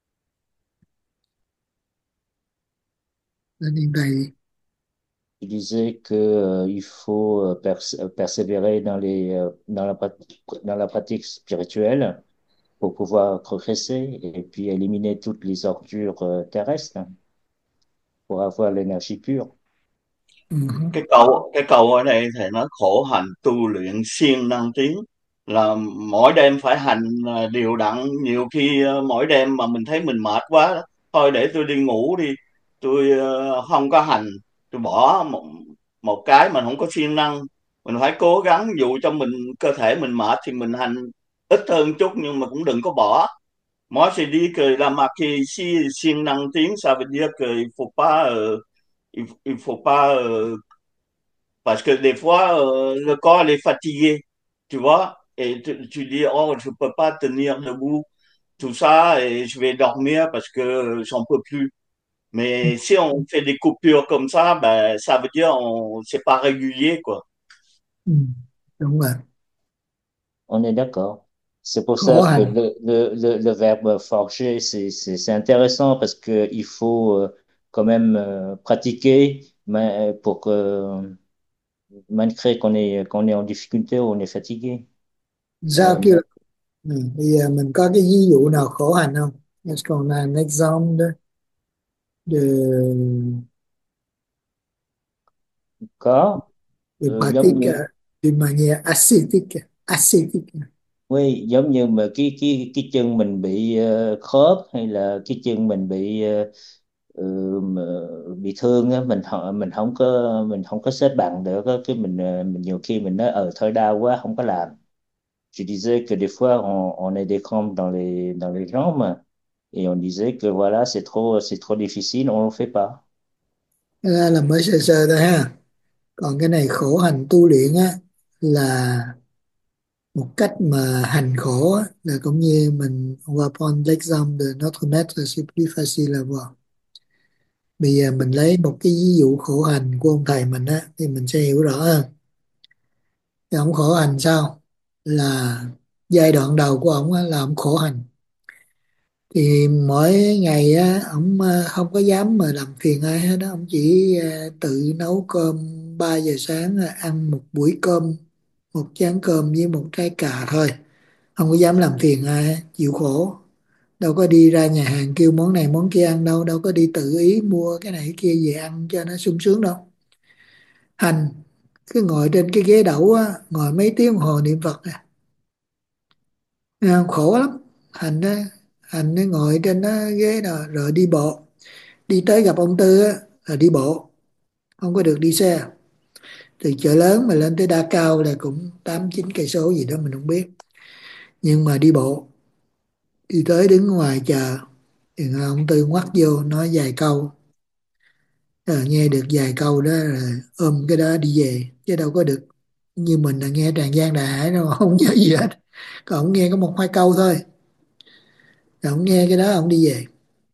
Lên hiện tại đi. Je disais que euh, il faut euh, pers- persévérer dans les euh, dans la pratique dans la pratique spirituelle pour pouvoir progresser et puis éliminer toutes les ordures euh, terrestres pour avoir l'énergie pure. Uh-huh. Cái câu cái câu ở đây thầy nói khổ hành tu luyện siêng năng tiến, là mỗi đêm phải hành à, đều đặn. Nhiều khi à, mỗi đêm mà mình thấy mình mệt quá, thôi để tôi đi ngủ đi, tôi à, không có hành, tôi bỏ một, một cái. Mình không có siêng năng, mình phải cố gắng. Dù cho mình cơ thể mình mệt thì mình hành ít hơn chút, nhưng mà cũng đừng có bỏ. Moi j'ai dit que la marque ici siêng năng tiến, ça veut dire que il faut pas euh, il, il faut pas euh, Parce que des fois, euh, le corps il est fatigué, tu vois, et tu, tu dis, oh, je peux pas tenir debout, tout ça, et je vais dormir parce que j'en peux plus. Mais si on fait des coupures comme ça, ben, ça veut dire on, c'est pas régulier, quoi. Ừ, đúng rồi. On est d'accord. C'est pour Khổ ça que hạnh. le, le, le, le verbe forger, c'est, c'est, c'est intéressant parce que il faut euh, quand même euh, pratiquer mais, pour que, malgré qu'on est, qu'on est en difficulté ou on est fatigué. Sao Euh, kêu là ừ, bây giờ mình có cái ví dụ nào khổ hạnh không? Est-ce qu'on a un exemple de, có, de euh, giống pratique như, euh, d'une manière ascétique, ascétique. oui, giống như mà cái cái cái chân mình bị ờ, khớp hay là cái chân mình bị ờ, ừ, mà bị thương á, mình họ mình không có mình không có xếp bằng được á, cái mình ờ, mình nhiều khi mình nói ờ thôi đau quá không có làm. Je disais que des fois on, on a des crampes dans les dans les jambes et on disait que voilà c'est trop c'est trop difficile on le fait pas. Cái đó là mới sơ sơ thôi ha. Còn cái này khổ hành tu luyện á là một cách mà hành khổ á, là cũng như mình on va prendre l'exemple de notre maître, c'est plus facile à voir. Bây giờ mình lấy một cái ví dụ khổ hành của ông thầy mình á thì mình sẽ hiểu rõ hơn. Thì ông khổ hành sao? Là giai đoạn đầu của ông á, là ông khổ hành. Thì mỗi ngày á, ông ờ, không có dám mà làm phiền ai hết đó. Ông chỉ ờ, tự nấu cơm ba giờ sáng ờ, ăn một buổi cơm, một chén cơm với một trái cà thôi. Không có dám làm phiền ai hết, chịu khổ. Đâu có đi ra nhà hàng kêu món này món kia ăn đâu. Đâu có đi tự ý mua cái này cái kia về ăn cho nó sung sướng đâu. Hành cứ ngồi trên cái ghế đẩu á, ngồi mấy tiếng đồng hồ niệm Phật à. Nghe không? Khổ lắm. Hành á, hành nó ngồi trên đó ghế đó rồi đi bộ, đi tới gặp ông Tư á là đi bộ, không có được đi xe. Từ chợ lớn mà lên tới Đa Cao là cũng tám chín cây số gì đó mình không biết, nhưng mà đi bộ, đi tới đứng ngoài chờ thì ông Tư ngoắt vô nói vài câu, rồi nghe được vài câu đó rồi ôm cái đó đi về, chứ đâu có được như mình là nghe tràn gian đại hải đâu không nhớ gì hết. Còn ông nghe có một hai câu thôi, rồi ông nghe cái đó ông đi về.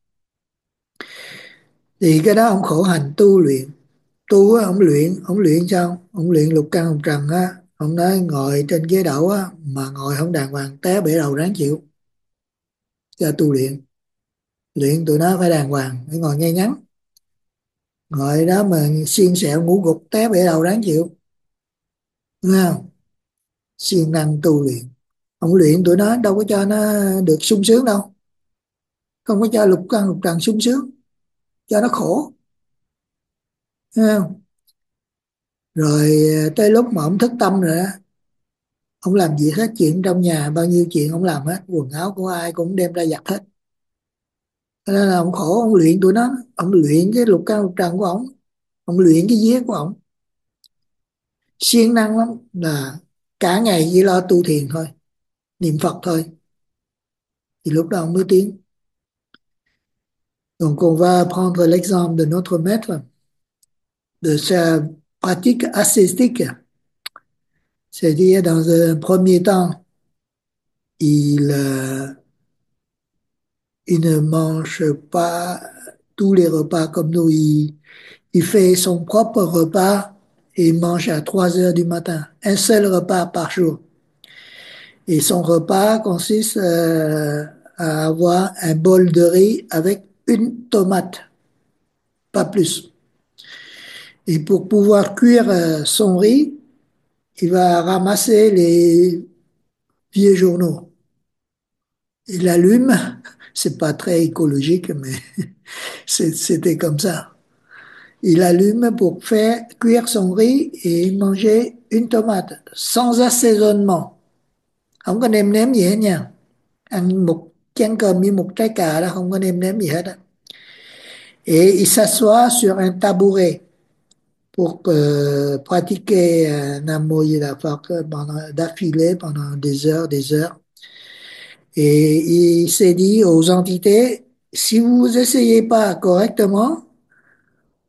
Thì cái đó ông khổ hành tu luyện. Tu á, ông luyện, ông luyện sao? Ông luyện lục căn lục trần á. Ông nói ngồi trên ghế đẩu á, mà ngồi không đàng hoàng té bể đầu ráng chịu. Cho tu luyện. Luyện tụi nó phải đàng hoàng, phải ngồi ngay ngắn. Ngồi đó mà xiên xẹo ngủ gục té bể đầu ráng chịu. Đúng không? Siêng năng tu luyện. Ông luyện tụi nó đâu có cho nó được sung sướng đâu. Không có cho lục căn lục trần sung sướng. Cho nó khổ. Đúng không? Rồi tới lúc mà ông thức tâm rồi á, ông làm việc hết, chuyện trong nhà bao nhiêu chuyện ông làm hết, quần áo của ai cũng đem ra giặt hết. Cho nên là ông khổ, ông luyện tụi nó, ông luyện cái lục căn lục trần của ông, ông luyện cái vía của ông, siêng năng lắm, là cả ngày chỉ lo tu thiền thôi, niệm Phật thôi, thì lúc đó ông mới tiến. Donc on va prendre l'exemple de notre maître, de sa pratique ascétique, c'est-à-dire dans un premier temps, il euh, il ne mange pas tous les repas comme nous. Il, il fait son propre repas et il mange à trois heures du matin. Un seul repas par jour. Et son repas consiste euh, à avoir un bol de riz avec une tomate, pas plus. Et pour pouvoir cuire euh, son riz, il va ramasser les vieux journaux. Il l'allume. C'est pas très écologique, mais c'était comme ça. Il allume pour faire cuire son riz et manger une tomate sans assaisonnement. Không có nêm nếm gì hết nha. Ăn một chén cơm với một trái cà đó, không có nêm nếm gì hết á. Et il s'assoit sur un tabouret pour euh, pratiquer euh, Namo Yidafak pendant d'affilée pendant des heures, des heures. Et il s'est dit aux entités, si vous essayez pas correctement,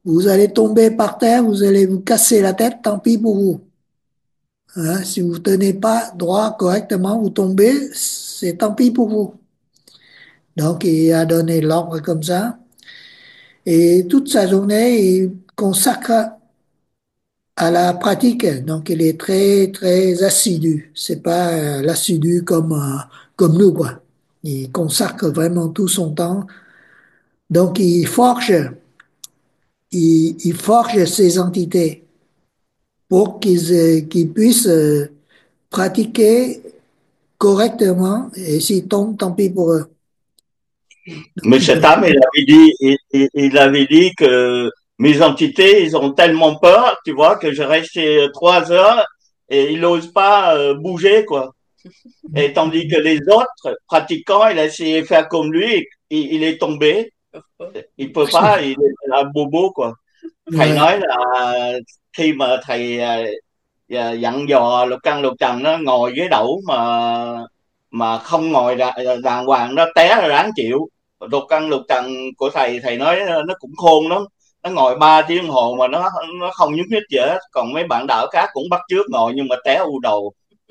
Vous allez tomber par terre, vous allez vous casser la tête, tant pis pour vous. Hein, si vous tenez pas droit correctement, vous tombez, c'est tant pis pour vous. Donc, il a donné l'ordre comme ça. Et toute sa journée, il consacre à la pratique. Donc, il est très, très assidu. C'est pas euh, l'assidu comme, euh, comme nous, quoi. Il consacre vraiment tout son temps. Donc, il forge, il, il forge ces entités pour qu'ils euh, qu'ils puissent euh, pratiquer correctement. Et s'ils tombent, tant pis pour eux. Mais cet âme, il avait dit, il, il- il avait dit que mes entités, ils ont tellement peur, tu vois, que je reste chez trois heures et ils n'osent pas euh, bouger, quoi. Et tandis que les autres pratiquants, il a essayé de faire comme lui, il, il est tombé. Il peut pas, il est là bobo, quoi. Thầy Ouais. nói là khi mà thầy à, à, dặn dò lục căn lục trần nó ngồi ghế đẩu mà mà không ngồi đà, đàng hoàng nó té là đáng chịu. Lục căn lục trần của thầy thầy nói nó cũng khôn lắm, nó ngồi ba tiếng đồng hồ mà nó nó không nhúc nhích gì hết, còn mấy bạn đạo khác cũng bắt chước ngồi nhưng mà té u đầu.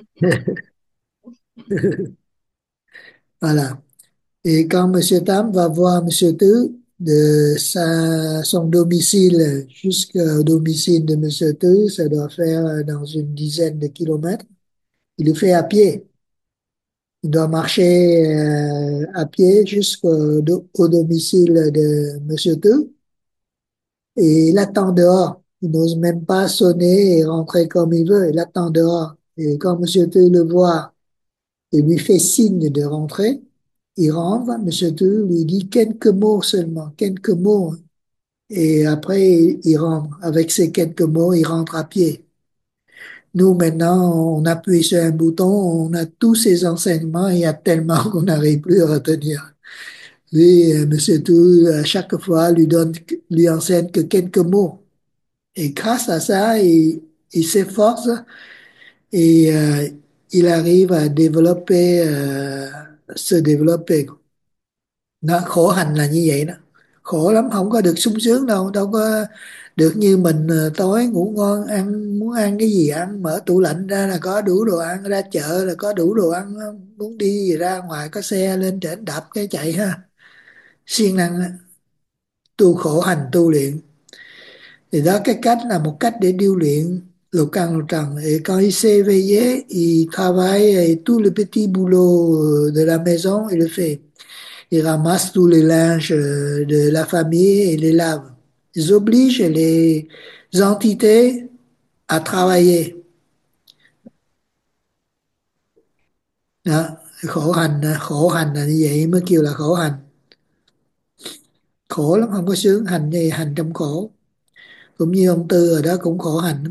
Voilà. Et quand Monsieur Tam va voir Monsieur Tứ de sa, son domicile jusqu'au domicile de Monsieur Tứ, ça doit faire dans une dizaine de kilomètres. Il le fait à pied. Il doit marcher euh, à pied jusqu'au do- au domicile de Monsieur Tứ et il attend dehors. Il n'ose même pas sonner et rentrer comme il veut. Il attend dehors. Et quand Monsieur Tứ le voit, il lui fait signe de rentrer. Il rentre, Monsieur Tứ lui dit quelques mots seulement, quelques mots. Et après, il, il rentre. Avec ces quelques mots, il rentre à pied. Nous, maintenant, on appuie sur un bouton, on a tous ces enseignements, il y a tellement qu'on n'arrive plus à retenir. Lui, euh, Monsieur Tứ, à chaque fois, lui donne, lui enseigne que quelques mots. Et grâce à ça, il, il s'efforce et euh, il arrive à développer, euh, se développer. Nó khổ hạnh là như vậy đó, khổ lắm, không có được sung sướng đâu, đâu có được như mình ờ, tối ngủ ngon, ăn muốn ăn cái gì ăn, mở tủ lạnh ra là có đủ đồ ăn, ra chợ là có đủ đồ ăn, muốn đi gì ra ngoài có xe lên trển đạp cái chạy ha, siêng năng á. Tu khổ hành tu luyện thì đó, cái cách là một cách để điêu luyện lục căn lục trần. Et quand il s'est éveillé, il travaille et tout le petit boulot euh, de la maison, il le fait. Ils ramassent tous les linges euh, de la famille et les lavent. Ils obligent les entités à travailler. Đó, khổ hành, khổ hành là như vậy mới kêu là khổ hành. Khổ lắm, không có sướng, hành như vậy, hành trong khổ. Cũng như ông Tư ở đó cũng khổ hành.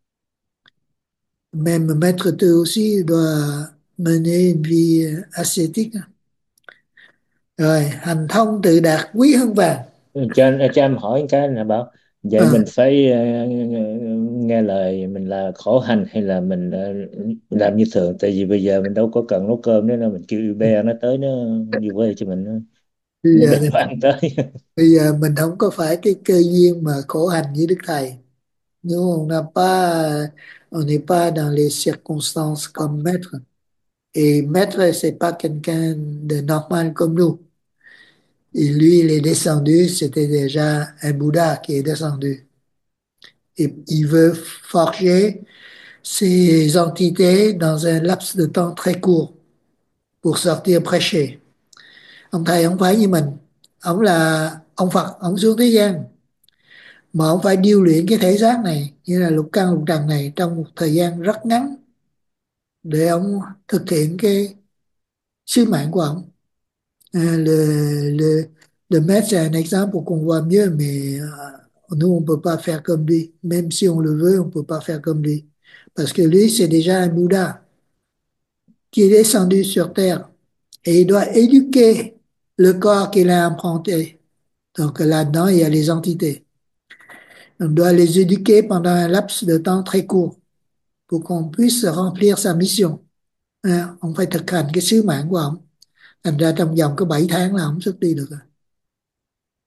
Même Maître Tư aussi doit mener une vie ascétique. Rồi, hành thông tự đạt quý hơn vàng. cho anh cho em hỏi một cái là bảo vậy À, mình phải ờ, nghe lời mình là khổ hành hay là mình ờ, làm như thường, tại vì bây giờ mình đâu có cần nấu cơm nữa đâu, mình kêu Uber nó tới nó đi quê cho mình, nó bây nó giờ đem đồ ăn tới. bây giờ mình không có phải cái cơ duyên mà khổ hành với Đức Thầy. Nous, on n'a pas, on n'est pas dans les circonstances comme maître. Et maître, c'est pas quelqu'un de normal comme nous. Et lui, il est descendu, c'était déjà un Bouddha qui est descendu. Et il veut forger ces entités dans un laps de temps très court pour sortir prêcher. Ông thầy không phải như mình. Ông là ông Phật, ông xuống thế gian. Mà ông phải điêu luyện cái thể xác này, như là lục căn lục trần này trong một thời gian rất ngắn để ông thực hiện cái sứ mạng của ông. À, le, le, le maître, c'est un exemple qu'on voit mieux, mais euh, nous, on ne peut pas faire comme lui. Même si on le veut, on ne peut pas faire comme lui. Parce que lui, c'est déjà un Bouddha qui est descendu sur Terre et il doit éduquer le corps qu'il a emprunté. Donc là-dedans, il y a les entités. On doit les éduquer pendant un laps de temps très court pour qu'on puisse remplir sa mission. À, ông phải thực hành cái sứ mạng của ông. Thành ra trong vòng có bảy tháng là ông xuất đi được rồi.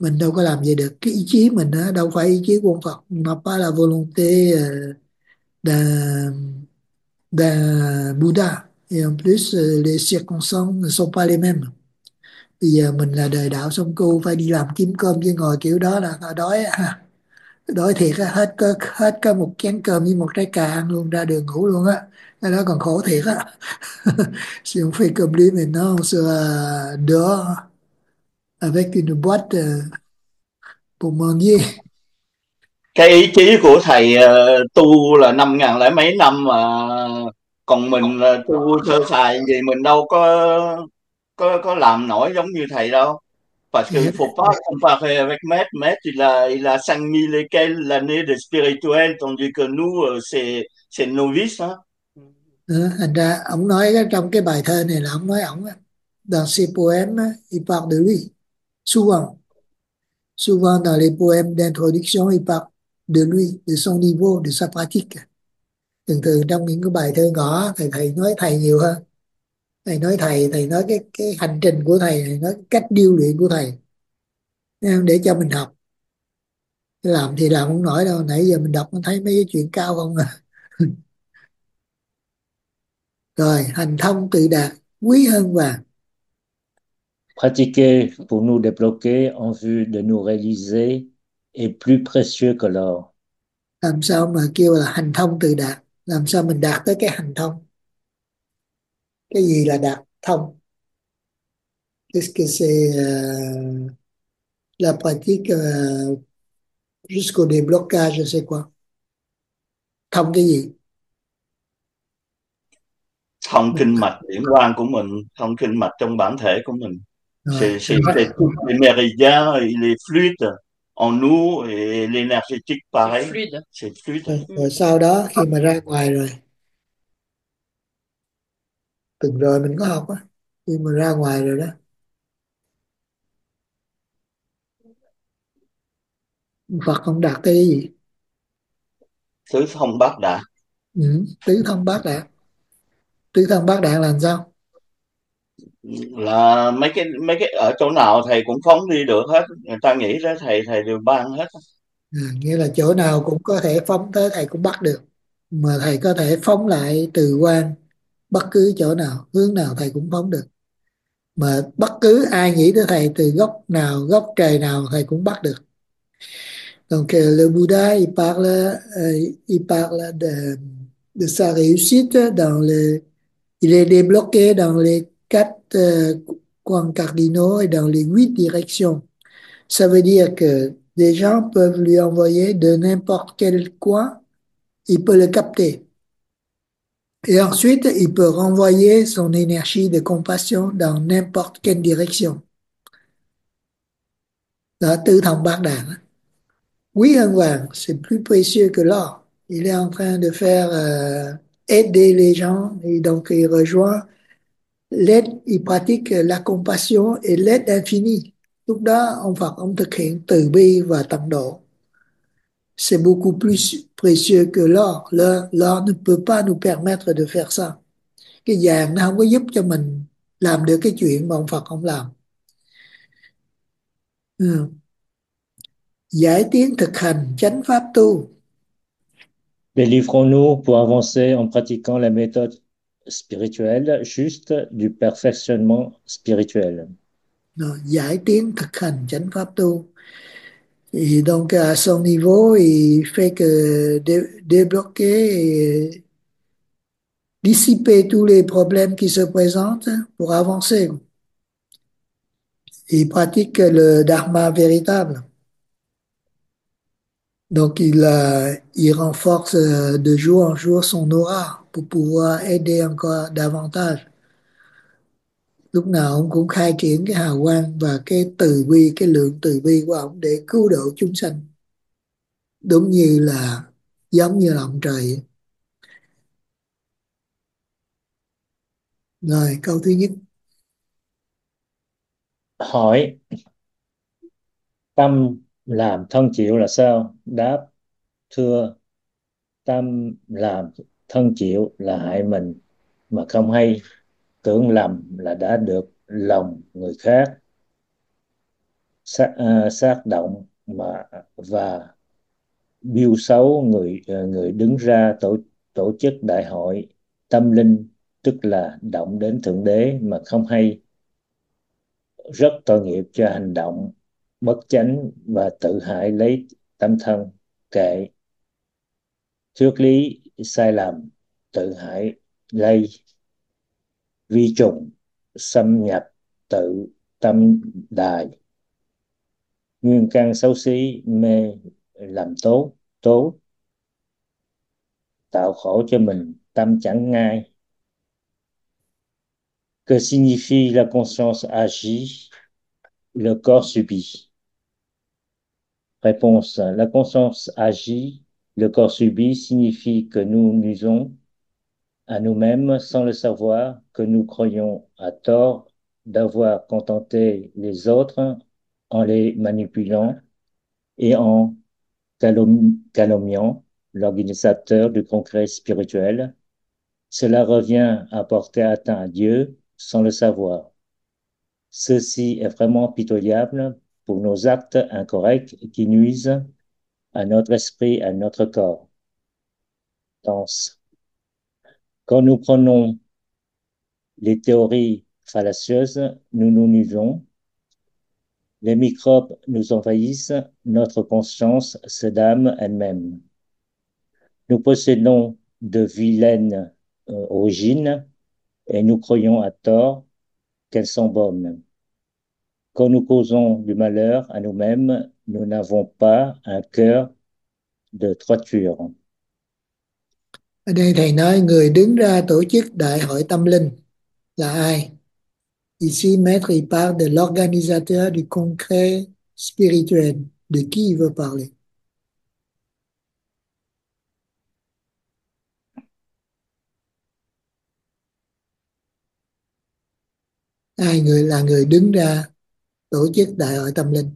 mình đâu có làm gì được. Cái ý chí mình á, đâu phải ý chí của ông Phật, mà pas la volonté euh, d'un d'un Bouddha. Et en plus euh, les circonstances ne sont pas les mêmes. Bây giờ mình là đời đạo song cu, phải đi làm kiếm cơm chứ ngồi kiểu đó là ta đói ha. Đói thiệt á, hết có hết có một chén cơm với một trái cà ăn luôn, ra đường ngủ luôn á. Cái đó còn khổ thiệt á. Si on fait comme lui maintenant, on sera dehors avec une boîte euh, pour manger. Cái ý chí của thầy ờ, tu là năm ngàn lẻ mấy năm mà, còn mình là tu sơ sài gì mình đâu có có có làm nổi giống như thầy đâu. Parce qu'il Dạ. faut pas comparer avec Maître. Maître, il a, il a cinq mille et quelques années de spirituel, tandis que nous, euh, c'est, c'est novice, hein. Ờ, thành ra ông nói cái, trong cái bài thơ này là ông nói ổng á, dans ses poèmes á, il parle de lui souvent souvent dans les poèmes d'introduction il parle de lui, de son niveau, de sa pratique. Thường thường trong những cái bài thơ ngõ thầy thầy nói thầy nhiều hơn. Thầy nói thầy thầy nói cái cái hành trình của thầy, thầy nói cái cách điêu luyện của thầy. Thấy không? Để cho mình học. Làm thì làm không nổi đâu, nãy giờ mình đọc mình thấy mấy cái chuyện cao không à. Rồi hành thông tự đạt quý hơn vàng. Pratiquer pour nous débloquer en vue de nous réaliser est plus précieux que l'or. Làm sao mà kêu là hành thông tự đạt, làm sao mình đạt tới cái hành thông? Cái gì là đạt thông? Qu'est-ce que c'est euh, la pratique euh, jusqu'au déblocage, c'est quoi? Thông cái gì? Thông kinh mạch điển quang của mình, thông kinh mạch trong bản thể của mình. Rồi, C'est, c'est, c'est tous les méridiens et les fluides en nous et l'énergétique pareil. C'est fluide. C'est fluide. rồi, rồi sau đó khi mà ra ngoài rồi, từng rồi mình có học á, khi mà ra ngoài rồi đó, Phật không đạt tới cái gì? Tứ thông bát đại. Ừ, tứ thông bát đạt. Tứ thông bát đạt là làm sao? Là mấy cái mấy cái ở chỗ nào thầy cũng phóng đi được hết, người ta nghĩ đó thầy thầy đều ban hết. À, nghĩa là chỗ nào cũng có thể phóng tới, thầy cũng bắt được. Mà thầy có thể phóng lại từ quan bất cứ chỗ nào, hướng nào thầy cũng phóng được. Mà bất cứ ai nghĩ tới thầy từ góc nào, góc trời nào thầy cũng bắt được. Donc euh, le Bouddha il parle euh, il parle de de sa réussite dans le il est débloqué dans les quatre euh, coins cardinaux et dans les huit directions. Ça veut dire que des gens peuvent lui envoyer de n'importe quel coin, il peut le capter. Et ensuite, il peut renvoyer son énergie de compassion dans n'importe quelle direction. Đó, tứ thông bát đàn. Quý hơn vàng, c'est plus précieux que l'or. Il est en train de faire euh, aider les gens et donc il rejoint l'aide, il pratique la compassion et l'aide infinie. Lúc đó ông Phật ông thực hiện từ bi và tận độ. C'est beaucoup plus précieux que l'or. L'or, l'or ne peut pas nous permettre de faire ça. Cái vàng nó không có giúp cho mình làm được cái chuyện mà ông Phật không làm. Ừ. Giải tiến thực hành chánh pháp tu. Délivrons-nous pour avancer en pratiquant la méthode spirituelle juste du perfectionnement spirituel. Rồi, giải tiến thực hành chánh pháp tu. Et donc à son niveau, il fait que dé- débloquer et dissiper tous les problèmes qui se présentent pour avancer. Il pratique le dharma véritable. Donc il, euh, il renforce euh, de jour en jour son aura pour pouvoir aider encore davantage. Lúc nào ông cũng khai triển cái hào quang và cái từ bi, cái lượng từ bi của ông để cứu độ chúng sanh. Đúng như là giống như là ông trời. Rồi câu thứ nhất. Hỏi, tâm làm thân chịu là sao? Đáp, thưa, tâm làm thân chịu là hại mình mà không hay, tưởng lầm là đã được lòng người khác. sát, à, sát động mà và biêu xấu người ờ, người đứng ra tổ tổ chức đại hội tâm linh, tức là động đến thượng đế mà không hay, rất tội nghiệp cho hành động bất chánh và tự hại lấy tâm thân. Kệ, thuyết lý sai lầm, tự hại lây vi trùng xâm nhập tự tâm đài, nguyên căn xấu xí mê làm tốt tốt, tạo khổ cho mình, tâm chẳng ngay. Que signifie la conscience agit, le corps subit? Réponse. La conscience agit, le corps subit signifie que nous nuisons à nous-mêmes sans le savoir, que nous croyons à tort d'avoir contenté les autres en les manipulant et en calom- calomniant l'organisateur du concret spirituel. Cela revient à porter atteinte à Dieu sans le savoir. Ceci est vraiment pitoyable pour nos actes incorrects qui nuisent à notre esprit, à notre corps. Danse. Quand nous prenons les théories fallacieuses, nous nous nuisons. Les microbes nous envahissent, notre conscience se damne elle-même. Nous possédons de vilaines euh, origines et nous croyons à tort qu'elles sont bonnes. Quand nous causons du malheur à nous-mêmes, nous n'avons pas un cœur de droiture. Ở đây thầy nói người đứng ra tổ chức đại hội tâm linh là ai? Ici, maître, il parle de l'organisateur du concret spirituel. De qui il veut parler? Ai người là người đứng ra tổ chức đại hội tâm linh?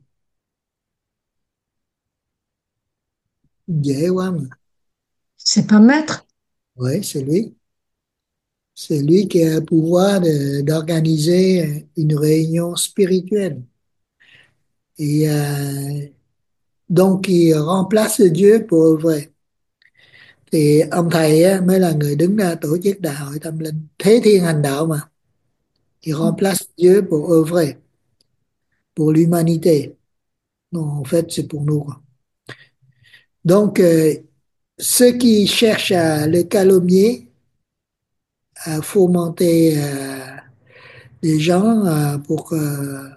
Dễ quá mà. C'est pas maître? Oui, c'est lui. C'est lui qui a le pouvoir de, d'organiser une réunion spirituelle. Et euh, donc, il remplace Dieu pour œuvrer. Thì ông thầy á, mới là người đứng ra tổ chức đại hội tâm linh. Thế thiên hành đạo mà. Il remplace Dieu pour œuvrer. Pour l'humanité. Non, en fait, c'est pour nous, quoi. Donc, euh, ceux qui cherchent à le calomnier, à fomenter euh, les gens euh, pour, euh,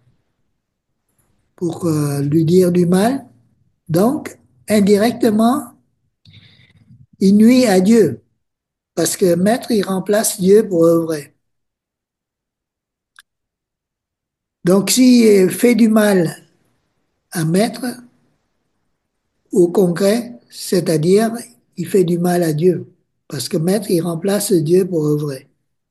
pour euh, lui dire du mal, donc, indirectement, il nuit à Dieu. Parce que maître, il remplace Dieu pour œuvrer. Donc, s'il fait du mal à maître, au concret, c'est-à-dire, il fait du mal à Dieu. Parce que maître, il remplace Dieu pour œuvrer.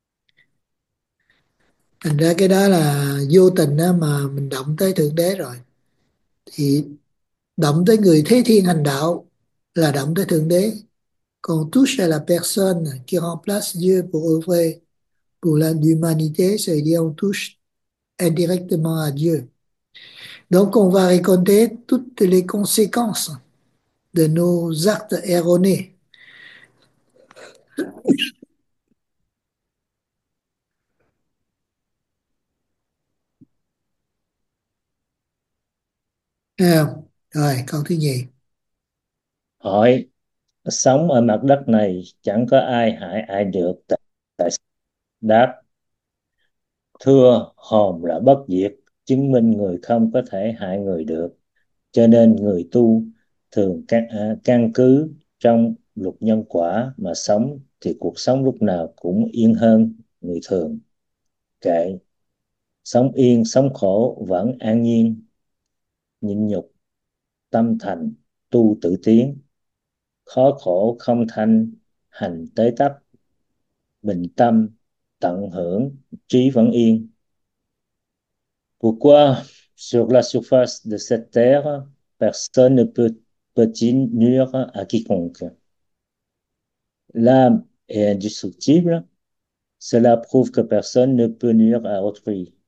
Thành ra cái đó là vô tình đó mà mình động tới Thượng Đế rồi. Thì động tới người thế thiên hành đạo là động tới Thượng Đế. Còn touche à la personne qui remplace Dieu pour œuvrer pour l'humanité, c'est-à-dire on touche indirectement à Dieu. Donc on va récolter toutes les conséquences de nos actes erronés. À, rồi, câu thứ nhì. Hỏi, sống ở mặt đất này chẳng có ai hại ai được. Tại đáp, thưa, hồn là bất diệt, chứng minh người không có thể hại người được. Cho nên người tu thường căn, à, căn cứ trong luật nhân quả mà sống thì cuộc sống lúc nào cũng yên hơn người thường. Kệ, sống yên, sống khổ vẫn an nhiên, nhịn nhục, tâm thành, tu tự tiến, khó khổ không thanh, hành tế tấp, bình tâm, tận hưởng, trí vẫn yên. Pourquoi, sur la surface de cette terre, personne ne peut, peut-il nuire à quiconque? L'âme est indestructible, cela prouve que personne ne peut nuire à autrui.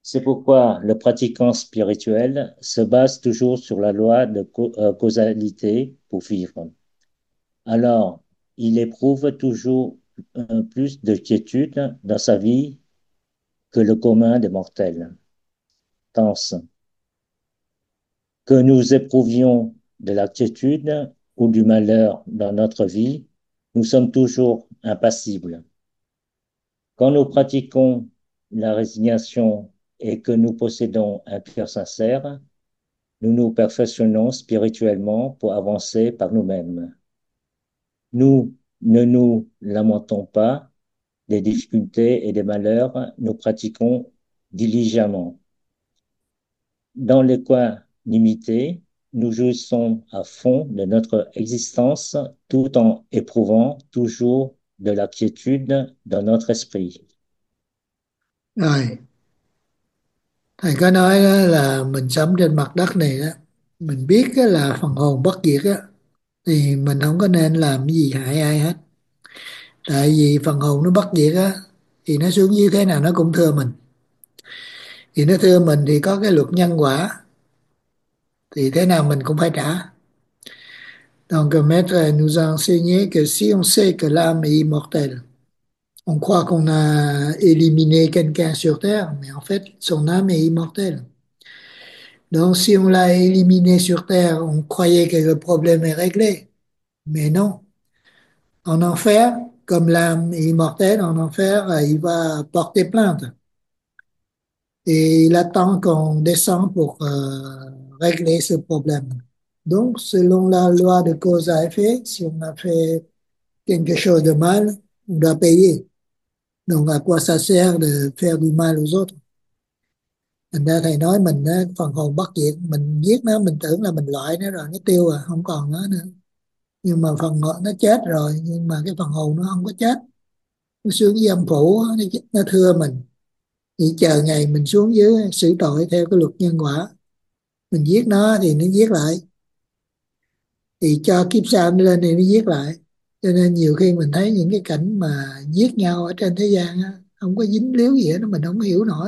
C'est pourquoi le pratiquant spirituel se base toujours sur la loi de euh, causalité pour vivre. Alors, il éprouve toujours euh, plus de quiétude dans sa vie que le commun des mortels. Pense que nous éprouvions de la quiétude ou du malheur dans notre vie, nous sommes toujours impassibles. Quand nous pratiquons la résignation et que nous possédons un cœur sincère, nous nous perfectionnons spirituellement pour avancer par nous-mêmes. Nous ne nous lamentons pas des difficultés et des malheurs, nous pratiquons diligemment. Dans l'équanimité, nous jouissons à fond de notre existence tout en éprouvant toujours de la quiétude dans notre esprit. Rồi, thầy có nói đó là mình sống trên mặt đất này đó, mình biết á là phần hồn bất diệt á, thì mình không có nên làm cái gì hại ai hết. Tại vì phần hồn nó bất diệt á, thì nó xuống dưới thế nào nó cũng thưa mình. Thì nó thưa mình thì có cái luật nhân quả, thì thế nào mình cũng phải trả. Donc Maître nous a enseigné que si on sait que l'âme est immortelle, on croit qu'on a éliminé quelqu'un sur Terre, mais en fait son âme est immortelle. Donc si on l'a éliminé sur Terre, on croyait que le problème est réglé. Mais non. En enfer, comme l'âme est immortelle, en enfer, il va porter plainte. Et il attend qu'on descende pour euh, régler ce problème. Donc, selon la loi de cause à effet, si on a fait quelque chose de mal, on doit payer. Donc, à quoi ça sert de faire du mal aux autres? Thành ra thầy nói mình á, phần hồn bất diệt, mình giết nó, mình tưởng là mình loại nó rồi, nó tiêu à, không còn nó nữa. Nhưng mà phần hồn nó chết rồi, nhưng mà cái phần hồn nó không có chết. Nó xuống dưới âm phủ, nó, nó thưa mình. Chỉ chờ ngày mình xuống dưới xử tội theo cái luật nhân quả. Mình giết nó thì nó giết lại. Thì cho kiếp sau nó lên thì nó giết lại. Cho nên nhiều khi mình thấy những cái cảnh mà giết nhau ở trên thế gian á, không có dính líu gì hết, mình không hiểu nổi.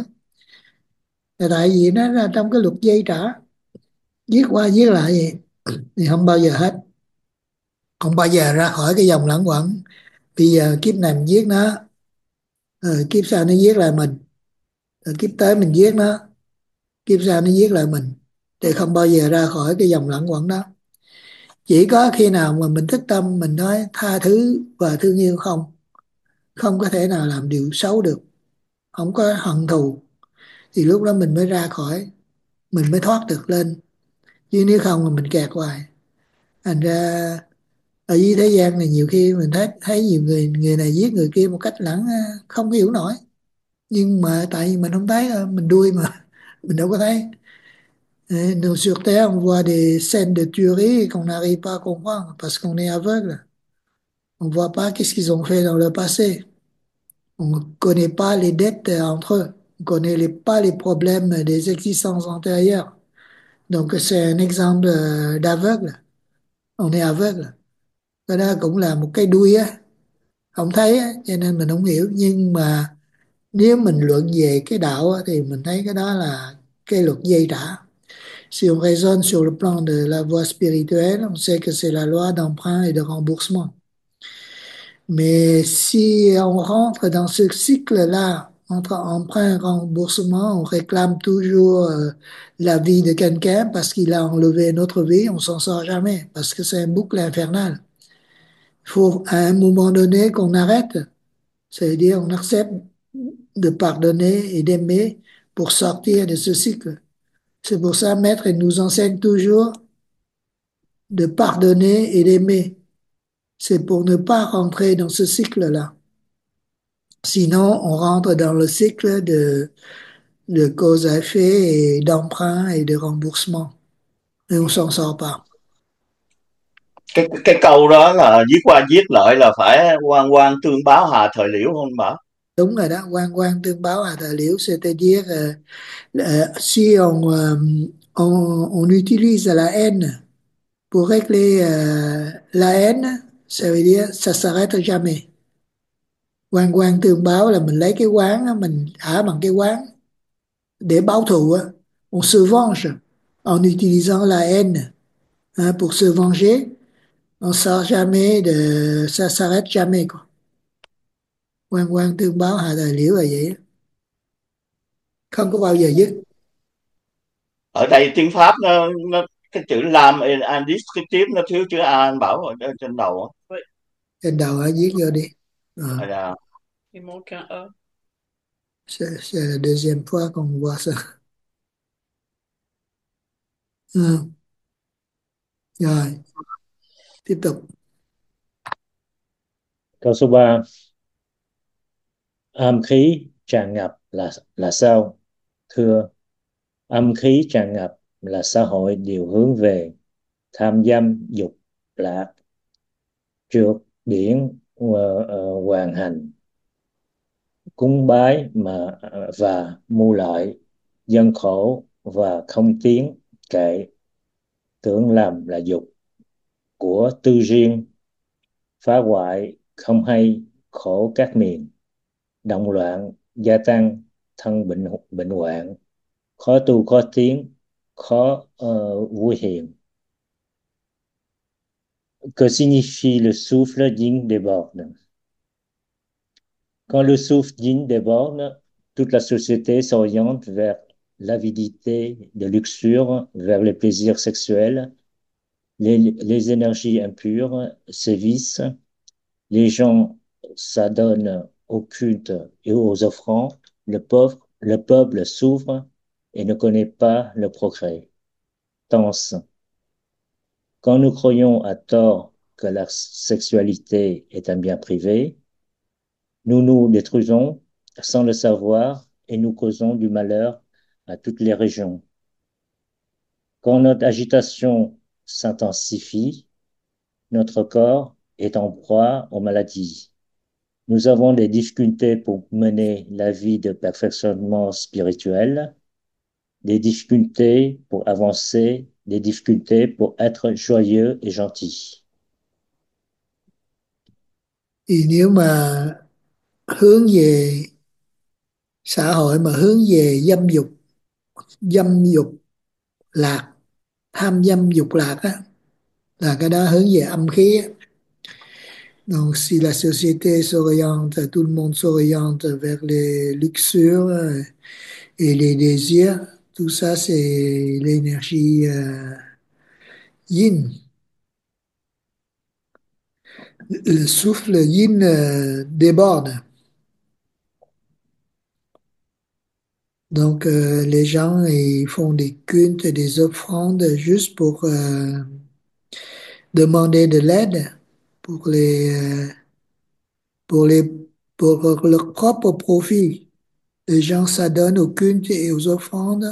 Là tại vì nó là trong cái luật dây trả, giết qua giết lại vậy thì không bao giờ hết, không bao giờ ra khỏi cái dòng lẳng quẩn. Bây giờ kiếp này mình giết nó, rồi kiếp sau nó giết lại mình, rồi kiếp tới mình giết nó, kiếp sau nó giết lại mình, thì không bao giờ ra khỏi cái dòng lẳng quẩn đó. Chỉ có khi nào mà mình thức tâm mình nói tha thứ và thương yêu không, không có thể nào làm điều xấu được, không có hận thù, thì lúc đó mình mới ra khỏi, mình mới thoát được lên. Chứ nếu không mà mình kẹt hoài. Thành ra ở dưới thế gian này nhiều khi mình thấy thấy nhiều người người này giết người kia một cách lẳng, không hiểu nổi. Nhưng mà tại vì mình không thấy, mình đuôi mà mình đâu có thấy. Nous sur Terre, on voit des scènes de tuerie qu'on n'arrive pas à comprendre parce qu'on est aveugle. On ne voit pas qu'est-ce qu'ils ont fait dans le passé. On ne connaît pas les dettes entre eux. On ne connaît les- pas les problèmes des existences antérieures. Donc c'est un exemple euh, d'aveugle. On est aveugle. Cái đó cũng là một cái đuôi á, không thấy á, cho nên mình không hiểu. Nhưng mà nếu mình luận về cái đạo á, thì mình thấy cái đó là cái luật dây trả. Si on raisonne sur le plan de la voie spirituelle, on sait que c'est la loi d'emprunt et de remboursement. Mais si on rentre dans ce cycle-là, entre emprunt et remboursement, on réclame toujours euh, la vie de quelqu'un parce qu'il a enlevé notre vie, on s'en sort jamais, parce que c'est un boucle infernal. Il faut à un moment donné qu'on arrête, c'est-à-dire on accepte de pardonner et d'aimer pour sortir de ce cycle. C'est pour ça, Maître, il nous enseigne toujours de pardonner et d'aimer. C'est pour ne pas rentrer dans ce cycle-là. Sinon, on rentre dans le cycle de, de cause à effet et d'emprunt et de remboursement. Et on s'en sort pas. cái cái câu đó là giết qua giết lại là phải quan quan tương báo hà thời liễu không Bảo? Đúng rồi đó, quan quan tương báo à thời liễu, c'est-à-dire euh, euh, si on, euh, on, on utilise la haine pour régler euh, la haine, ça veut dire ça s'arrête jamais. Quan quan tương báo là mình lấy cái quán á, mình thả bằng cái quán, để báo thù á, on se venge en utilisant la haine, hein, pour se venger. On sort jamais de, ça s'arrête jamais quoi. Quan quan tương báo hạ tài liễu là vậy á. Không có bao giờ dứt. Ở đây tiếng Pháp nó, nó cái chữ làm indescriptible nó thiếu chữ a, anh bảo ở trên đầu á. Trên đầu hả, viết vô đi. À, À, dạ. Il manque un E. c'est, c'est la deuxième fois qu'on voit ça. Ừ. Rồi, tiếp tục. Câu số ba, âm khí tràn ngập là là sao? Thưa, âm khí tràn ngập là xã hội đều hướng về tham dâm dục lạc, trượt điển ờ, ờ, hoàn hành, cúng bái mà ờ, và mưu lợi, dân khổ và không tiến kệ, tưởng làm là dục của tư riêng, phá hoại không hay, khổ các miền, động loạn gia tăng, thân bệnh bệnh hoạn, khó tu khó tiến, khó ờ, vui hiền. Que signifie le souffle digne des bornes? Quand le souffle digne des bornes, toute la société s'oriente vers l'avidité de luxure, vers les plaisirs sexuels, les, les énergies impures, sévissent, les gens s'adonnent au culte et aux offrandes, le pauvre, le peuple souffre et ne connaît pas le progrès. Tense. Quand nous croyons à tort que la sexualité est un bien privé, nous nous détruisons sans le savoir et nous causons du malheur à toutes les régions. Quand notre agitation s'intensifie, notre corps est en proie aux maladies. Nous avons des difficultés pour mener la vie de perfectionnement spirituel, des difficultés pour avancer, des difficultés pour être joyeux et gentil. Thì nếu mà hướng về xã hội mà hướng về dâm dục, dâm dục lạc, tham dâm dục lạc á, là cái đó hướng về âm khí á. Donc si la société s'oriente, tout le monde s'oriente vers les luxures euh, et les désirs, tout ça c'est l'énergie euh, yin. Le souffle yin euh, déborde. Donc euh, les gens ils font des cultes, des offrandes juste pour euh, demander de l'aide pour les euh, pour les pour leur propre profit. Les gens s'adonnent aux cultes et aux offrandes.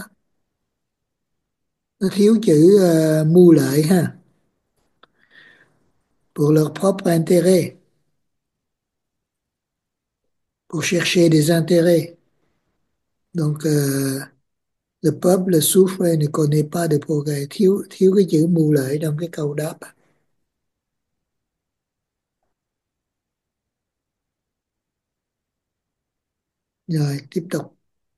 Nó thiếu chữ uh, mưu lợi ha. Pour leur propre intérêt. Pour chercher des intérêts. Donc euh, le peuple souffre et ne connaît pas de progrès. Thiếu thiếu cái chữ mưu lợi trong cái câu đáp. Rồi tiếp tục.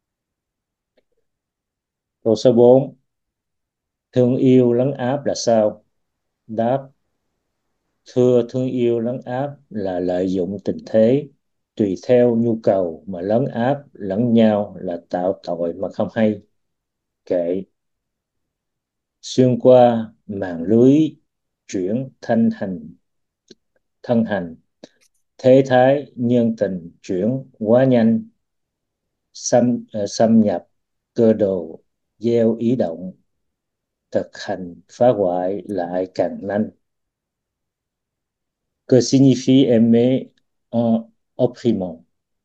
Câu số bốn, thương yêu lấn áp là sao? Đáp, thưa, thương yêu lấn áp là lợi dụng tình thế, tùy theo nhu cầu mà lấn áp lẫn nhau là tạo tội mà không hay. Kệ, xuyên qua màn lưới chuyển thanh hành, thân hành, thế thái nhân tình chuyển quá nhanh, xâm, uh, xâm nhập cơ đồ, gieo ý động, thực hành phá hoại lại càng nhanh. Que signifie aimer en opprimant?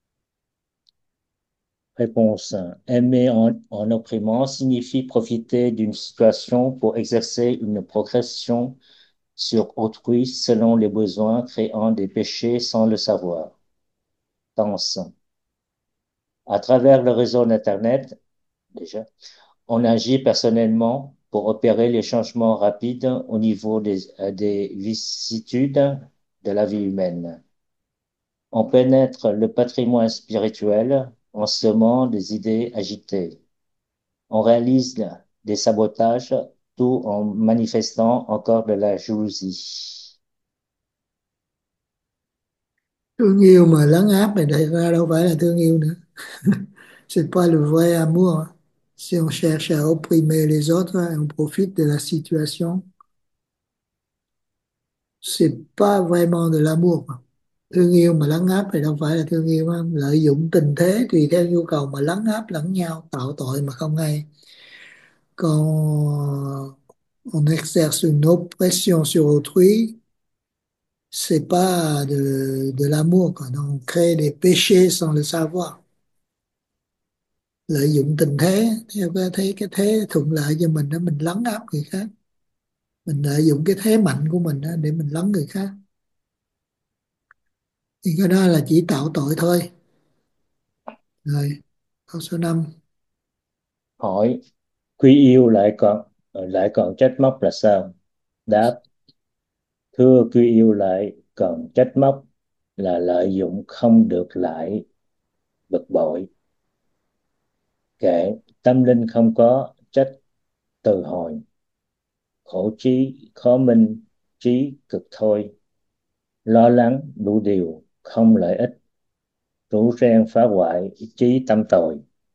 Réponse. Aimer en, en opprimant signifie profiter d'une situation pour exercer une progression sur autrui selon les besoins, créant des péchés sans le savoir. Tense. À travers le réseau d'Internet, déjà, on agit personnellement pour opérer les changements rapides au niveau des, des vicissitudes de la vie humaine. On pénètre le patrimoine spirituel en semant des idées agitées. on réalise des sabotages, tout en manifestant encore de la jalousie. Thương yêu mà lấn áp này thật ra đâu phải là thương yêu nữa. C'est pas le vrai amour. Si on cherche à opprimer les autres, on profite de la situation. C'est pas vraiment de l'amour. Thương yêu mà lấn áp thì đâu phải là thương yêu. Lợi dụng tình thế tùy theo nhu cầu mà lấn áp lẫn nhau, tạo tội mà không hay. Quand on exerce une oppression sur autrui, c'est pas de, de l'amour, quoi. Donc, on crée des péchés sans le savoir. Lợi dụng tình thế theo cái thế cái thế thuận lợi cho mình đó, mình lấn áp người khác. Mình lợi dụng cái thế mạnh của mình đó để mình lấn người khác. Thì cái đó là chỉ tạo tội thôi. Rồi, câu số năm. Hỏi, quy yêu lại còn lại còn trách móc là sao? Đáp, thưa quy yêu lại còn trách móc là lợi dụng không được lại bực bội. Kệ, tâm linh không có trách từ hồi, khổ trí khó minh trí cực thôi, lo lắng đủ điều không lợi ích, rủ ren phá hoại trí tâm tội.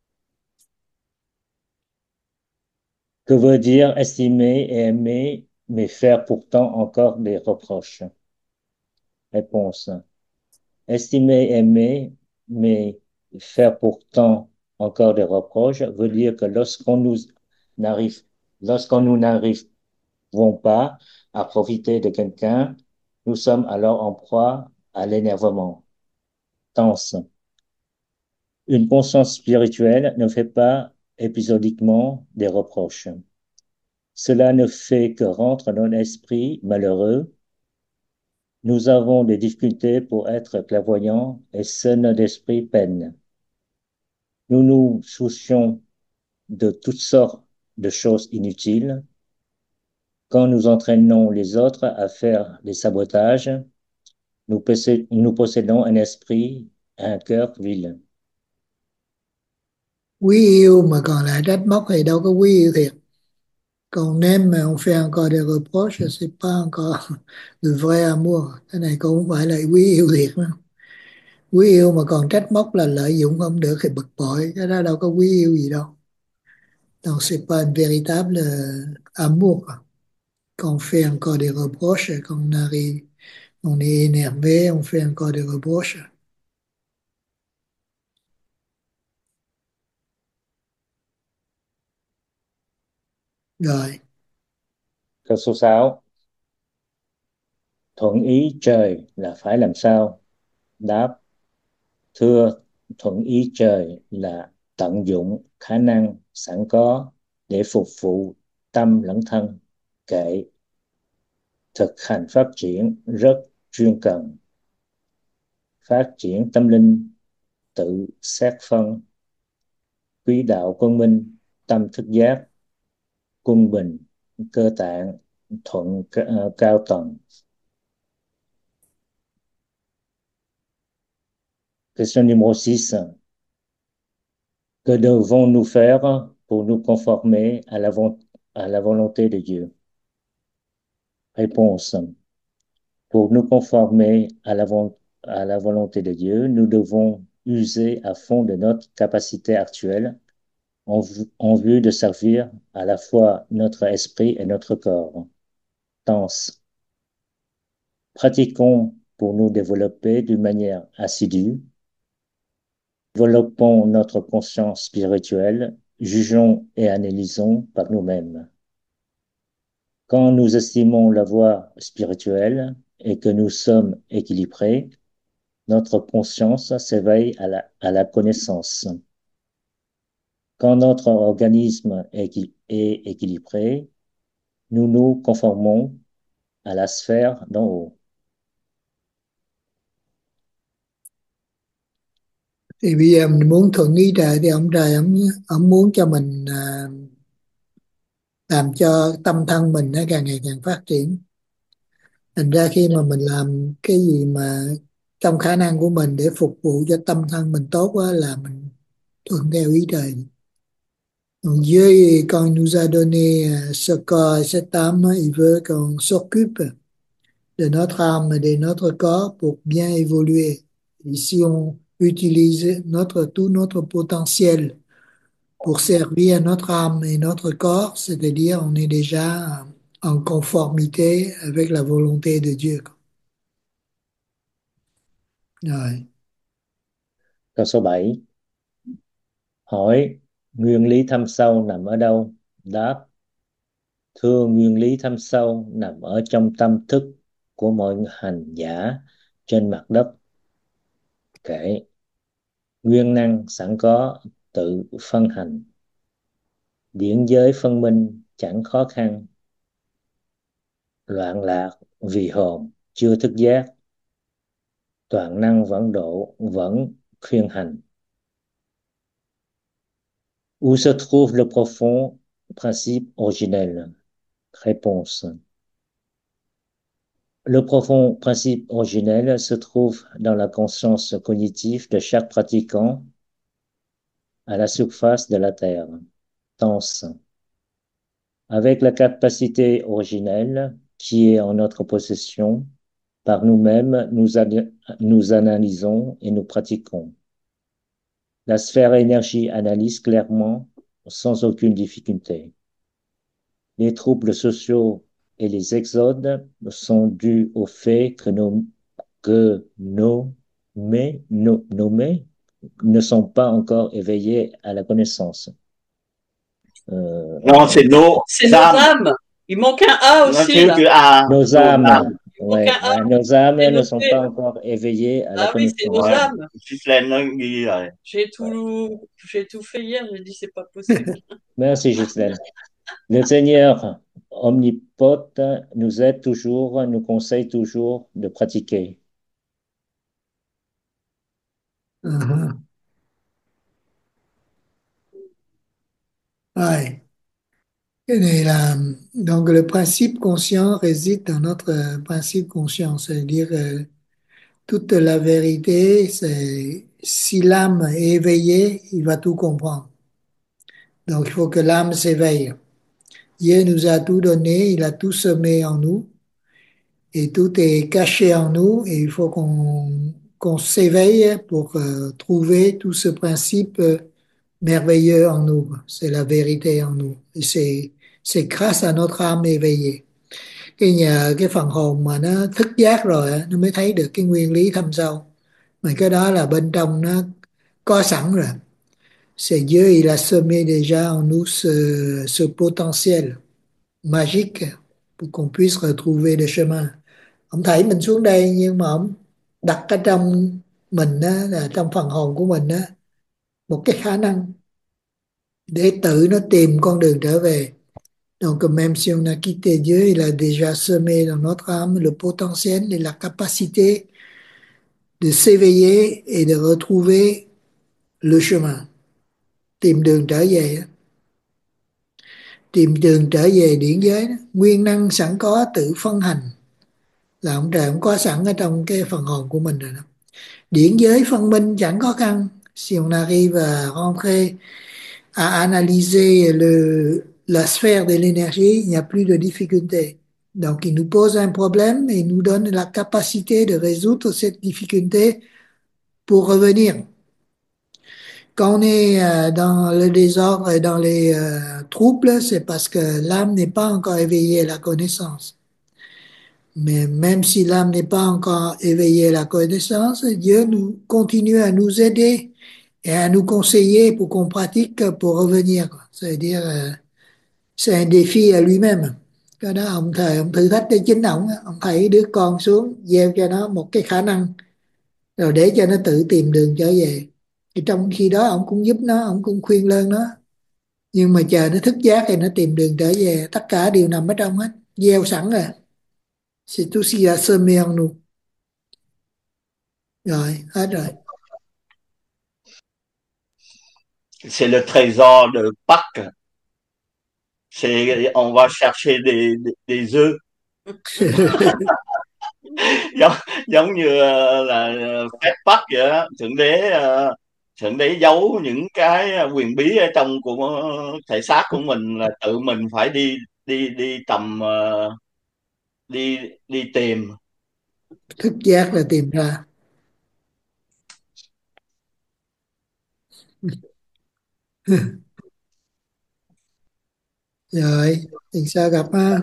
Que veut dire estimer et aimer, mais faire pourtant encore des reproches? Réponse. Estimer, aimer, mais faire pourtant encore des reproches veut dire que lorsqu'on nous n'arrive, lorsqu'on nous n'arrivons pas à profiter de quelqu'un, nous sommes alors en proie à l'énervement. Tense. Une conscience spirituelle ne fait pas épisodiquement des reproches. Cela ne fait que rendre notre esprit malheureux. Nous avons des difficultés pour être clairvoyants et seul notre esprit peine. Nous nous soucions de toutes sortes de choses inutiles. Quand nous entraînons les autres à faire des sabotages, nous, possédons, nous possédons un esprit, un cœur vil. Quý yêu mà còn lại trách móc thì đâu có quý yêu thiệt. Còn nếu mà on fait encore des reproches, c'est pas encore le vrai amour. Cái này cũng không phải là quý yêu thiệt đâu. Quý yêu mà còn trách móc là lợi dụng không được thì bực bội. Cái đó đâu có quý yêu gì đâu. Donc c'est pas un véritable amour. Quand on fait encore des reproches, quand on arrive, on est énervé, on fait encore des reproches. Rồi. Câu số sáu. Thuận ý trời là phải làm sao? Đáp, thưa, thuận ý trời là tận dụng khả năng sẵn có để phục vụ tâm lẫn thân. Kệ, thực hành phát triển rất chuyên cần. Phát triển tâm linh, tự xét phân, quý đạo quân minh, tâm thức giác, quân bình, cơ tạng, thuận cao tầng. Question numéro six. Que devons-nous faire pour nous conformer à la, à la volonté de Dieu? Réponse. Pour nous conformer à la, à la volonté de Dieu, nous devons user à fond de notre capacité actuelle en, en vue de servir à la fois notre esprit et notre corps. Tense. Pratiquons pour nous développer d'une manière assidue. Développons notre conscience spirituelle, jugeons et analysons par nous-mêmes. Quand nous estimons la voie spirituelle et que nous sommes équilibrés, notre conscience s'éveille à la, à la connaissance. Quand notre organisme est, est équilibré, nous nous conformons à la sphère d'en haut. Thì bây giờ mình muốn thuận ý trời thì ông trời ông, ông muốn cho mình à, làm cho tâm thân mình nó càng ngày càng phát triển. Thành ra khi mà mình làm cái gì mà trong khả năng của mình để phục vụ cho tâm thân mình tốt quá là mình thuận theo ý trời. Donc Dieu, il- quand il nous a donné euh, ce corps et cette âme, il veut qu'on s'occupe de notre âme, de notre corps pour bien évoluer. Ici, on utilise notre, tout notre potentiel pour servir notre âme et notre corps, c'est-à-dire on est déjà en conformité avec la volonté de Dieu. Ouais. Câu số bảy. Hỏi, nguyên lý thâm sâu nằm ở đâu? Đáp, thưa, nguyên lý thâm sâu nằm ở trong tâm thức của mọi hành giả trên mặt đất. Kể, nguyên năng sẵn có tự phân hành. Điển giới phân minh chẳng khó khăn. Loạn lạc vì hồn chưa thức giác. Toàn năng vẫn độ vẫn khuyên hành. Où se trouve le profond principe originel? Réponse. Le profond principe originel se trouve dans la conscience cognitive de chaque pratiquant à la surface de la Terre. Tense. Avec la capacité originelle qui est en notre possession, par nous-mêmes, nous, ad- nous analysons et nous pratiquons. La sphère énergie analyse clairement, sans aucune difficulté. Les troubles sociaux et les exodes sont dus au fait que nos, que nos, mais, nos, nos mais ne sont pas encore éveillés à la connaissance. Euh, Non, c'est nos C'est nos âmes. âmes. Il manque un A Non, aussi, c'est là. que ah, nos nos âmes, âmes. Il manque ouais, un A. ouais, nos âmes C'est ne sont noté, pas là. encore éveillées à la Ah oui, c'est nos connaissance. Ouais, âmes. Ghislaine nó ghi rồi. J'ai tout, j'ai tout fait hier, j'ai dit c'est pas possible. Merci, Ghislaine. Le Seigneur omnipote nous aide toujours, nous conseille toujours de pratiquer. Uh-huh. Ouais. Cái này là donc le principe conscient réside dans notre euh, principe conscient, c'est-à-dire euh, toute la vérité, c'est si l'âme est éveillée, il va tout comprendre. Donc il faut que l'âme s'éveille. Dieu nous a tout donné, il a tout semé en nous et tout est caché en nous et il faut qu'on qu'on s'éveille pour euh, trouver tout ce principe euh, merveilleux en nous. C'est la vérité en nous. Et c'est c'est grâce à notre âme éveillée. Cái nhờ cái phần hồn mà nó thức giác rồi á, nó mới thấy được cái nguyên lý thâm sâu. Mà cái đó là bên trong nó có sẵn rồi. C'est Dieu, il a semé déjà en nous ce, ce potentiel magique pour qu'on puisse retrouver le chemin. Ông thảy mình xuống đây nhưng mà ông đặt ở trong mình á, là trong phần hồn của mình á, một cái khả năng để tự nó tìm con đường trở về. Donc même si on a quitté Dieu, il a déjà semé dans notre âme le potentiel et la capacité de s'éveiller et de retrouver le chemin. Tìm đường trở về á. Tìm đường trở về điển giới đó. Nguyên năng sẵn có tự phân hành là ông trời ông có sẵn ở trong cái phần hồn của mình rồi đó. Điển giới phân minh chẳng khó khăn. Si on arrive à rentrer à analyser le, la sphère de l'énergie, il n'y a plus de difficulté. Donc il nous pose un problème et il nous donne la capacité de résoudre cette difficulté pour revenir. Quand on est euh, dans le désordre et dans les euh, troubles, c'est parce que l'âme n'est pas encore éveillée à la connaissance. Mais même si l'âme n'est pas encore éveillée à la connaissance, Dieu nous continue à nous aider et à nous conseiller pour qu'on pratique pour revenir. C'est-à-dire, euh, c'est un défi à lui-même. Cái đó ông thầy, ông thử thách cho chính ông, ông thầy đứa con xuống, gieo cho nó một cái khả năng, rồi để cho nó tự tìm đường trở về. Thì trong khi đó ông cũng giúp nó, ông cũng khuyên lơn nó. Nhưng mà chờ nó thức giác thì nó tìm đường trở về. Tất cả đều nằm ở trong hết, gieo sẵn rồi. C'est tout ce qu'il a semé en nous. Rồi, hết rồi. C'est le trésor de Pâques. C'est, on va chercher des, des, des œufs. giống, giống như là fête Pâques vậy đó. Thượng đế uh, Thượng Đế giấu những cái quyền bí ở trong của thể xác của mình, là tự mình phải đi đi đi tầm uh, đi đi tìm. Thức giác là tìm ra. Rồi, lần sau gặp ha.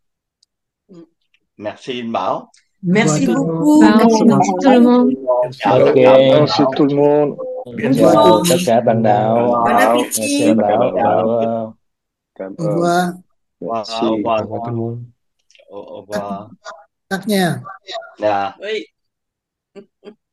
Merci anh Bảo. Merci Voilà. beaucoup. Vâng, Cảm ơn merci tout le monde. Chào Ok, tất cả. Merci tout le monde. chào tất cả bạn đạo. Bon Merci appétit. anh Bảo. Bảo uh, Cảm Au ơn. revoir. Au Merci. revoir. Au revoir tout le monde. Au revoir. Tắt nha. Dạ. Oui.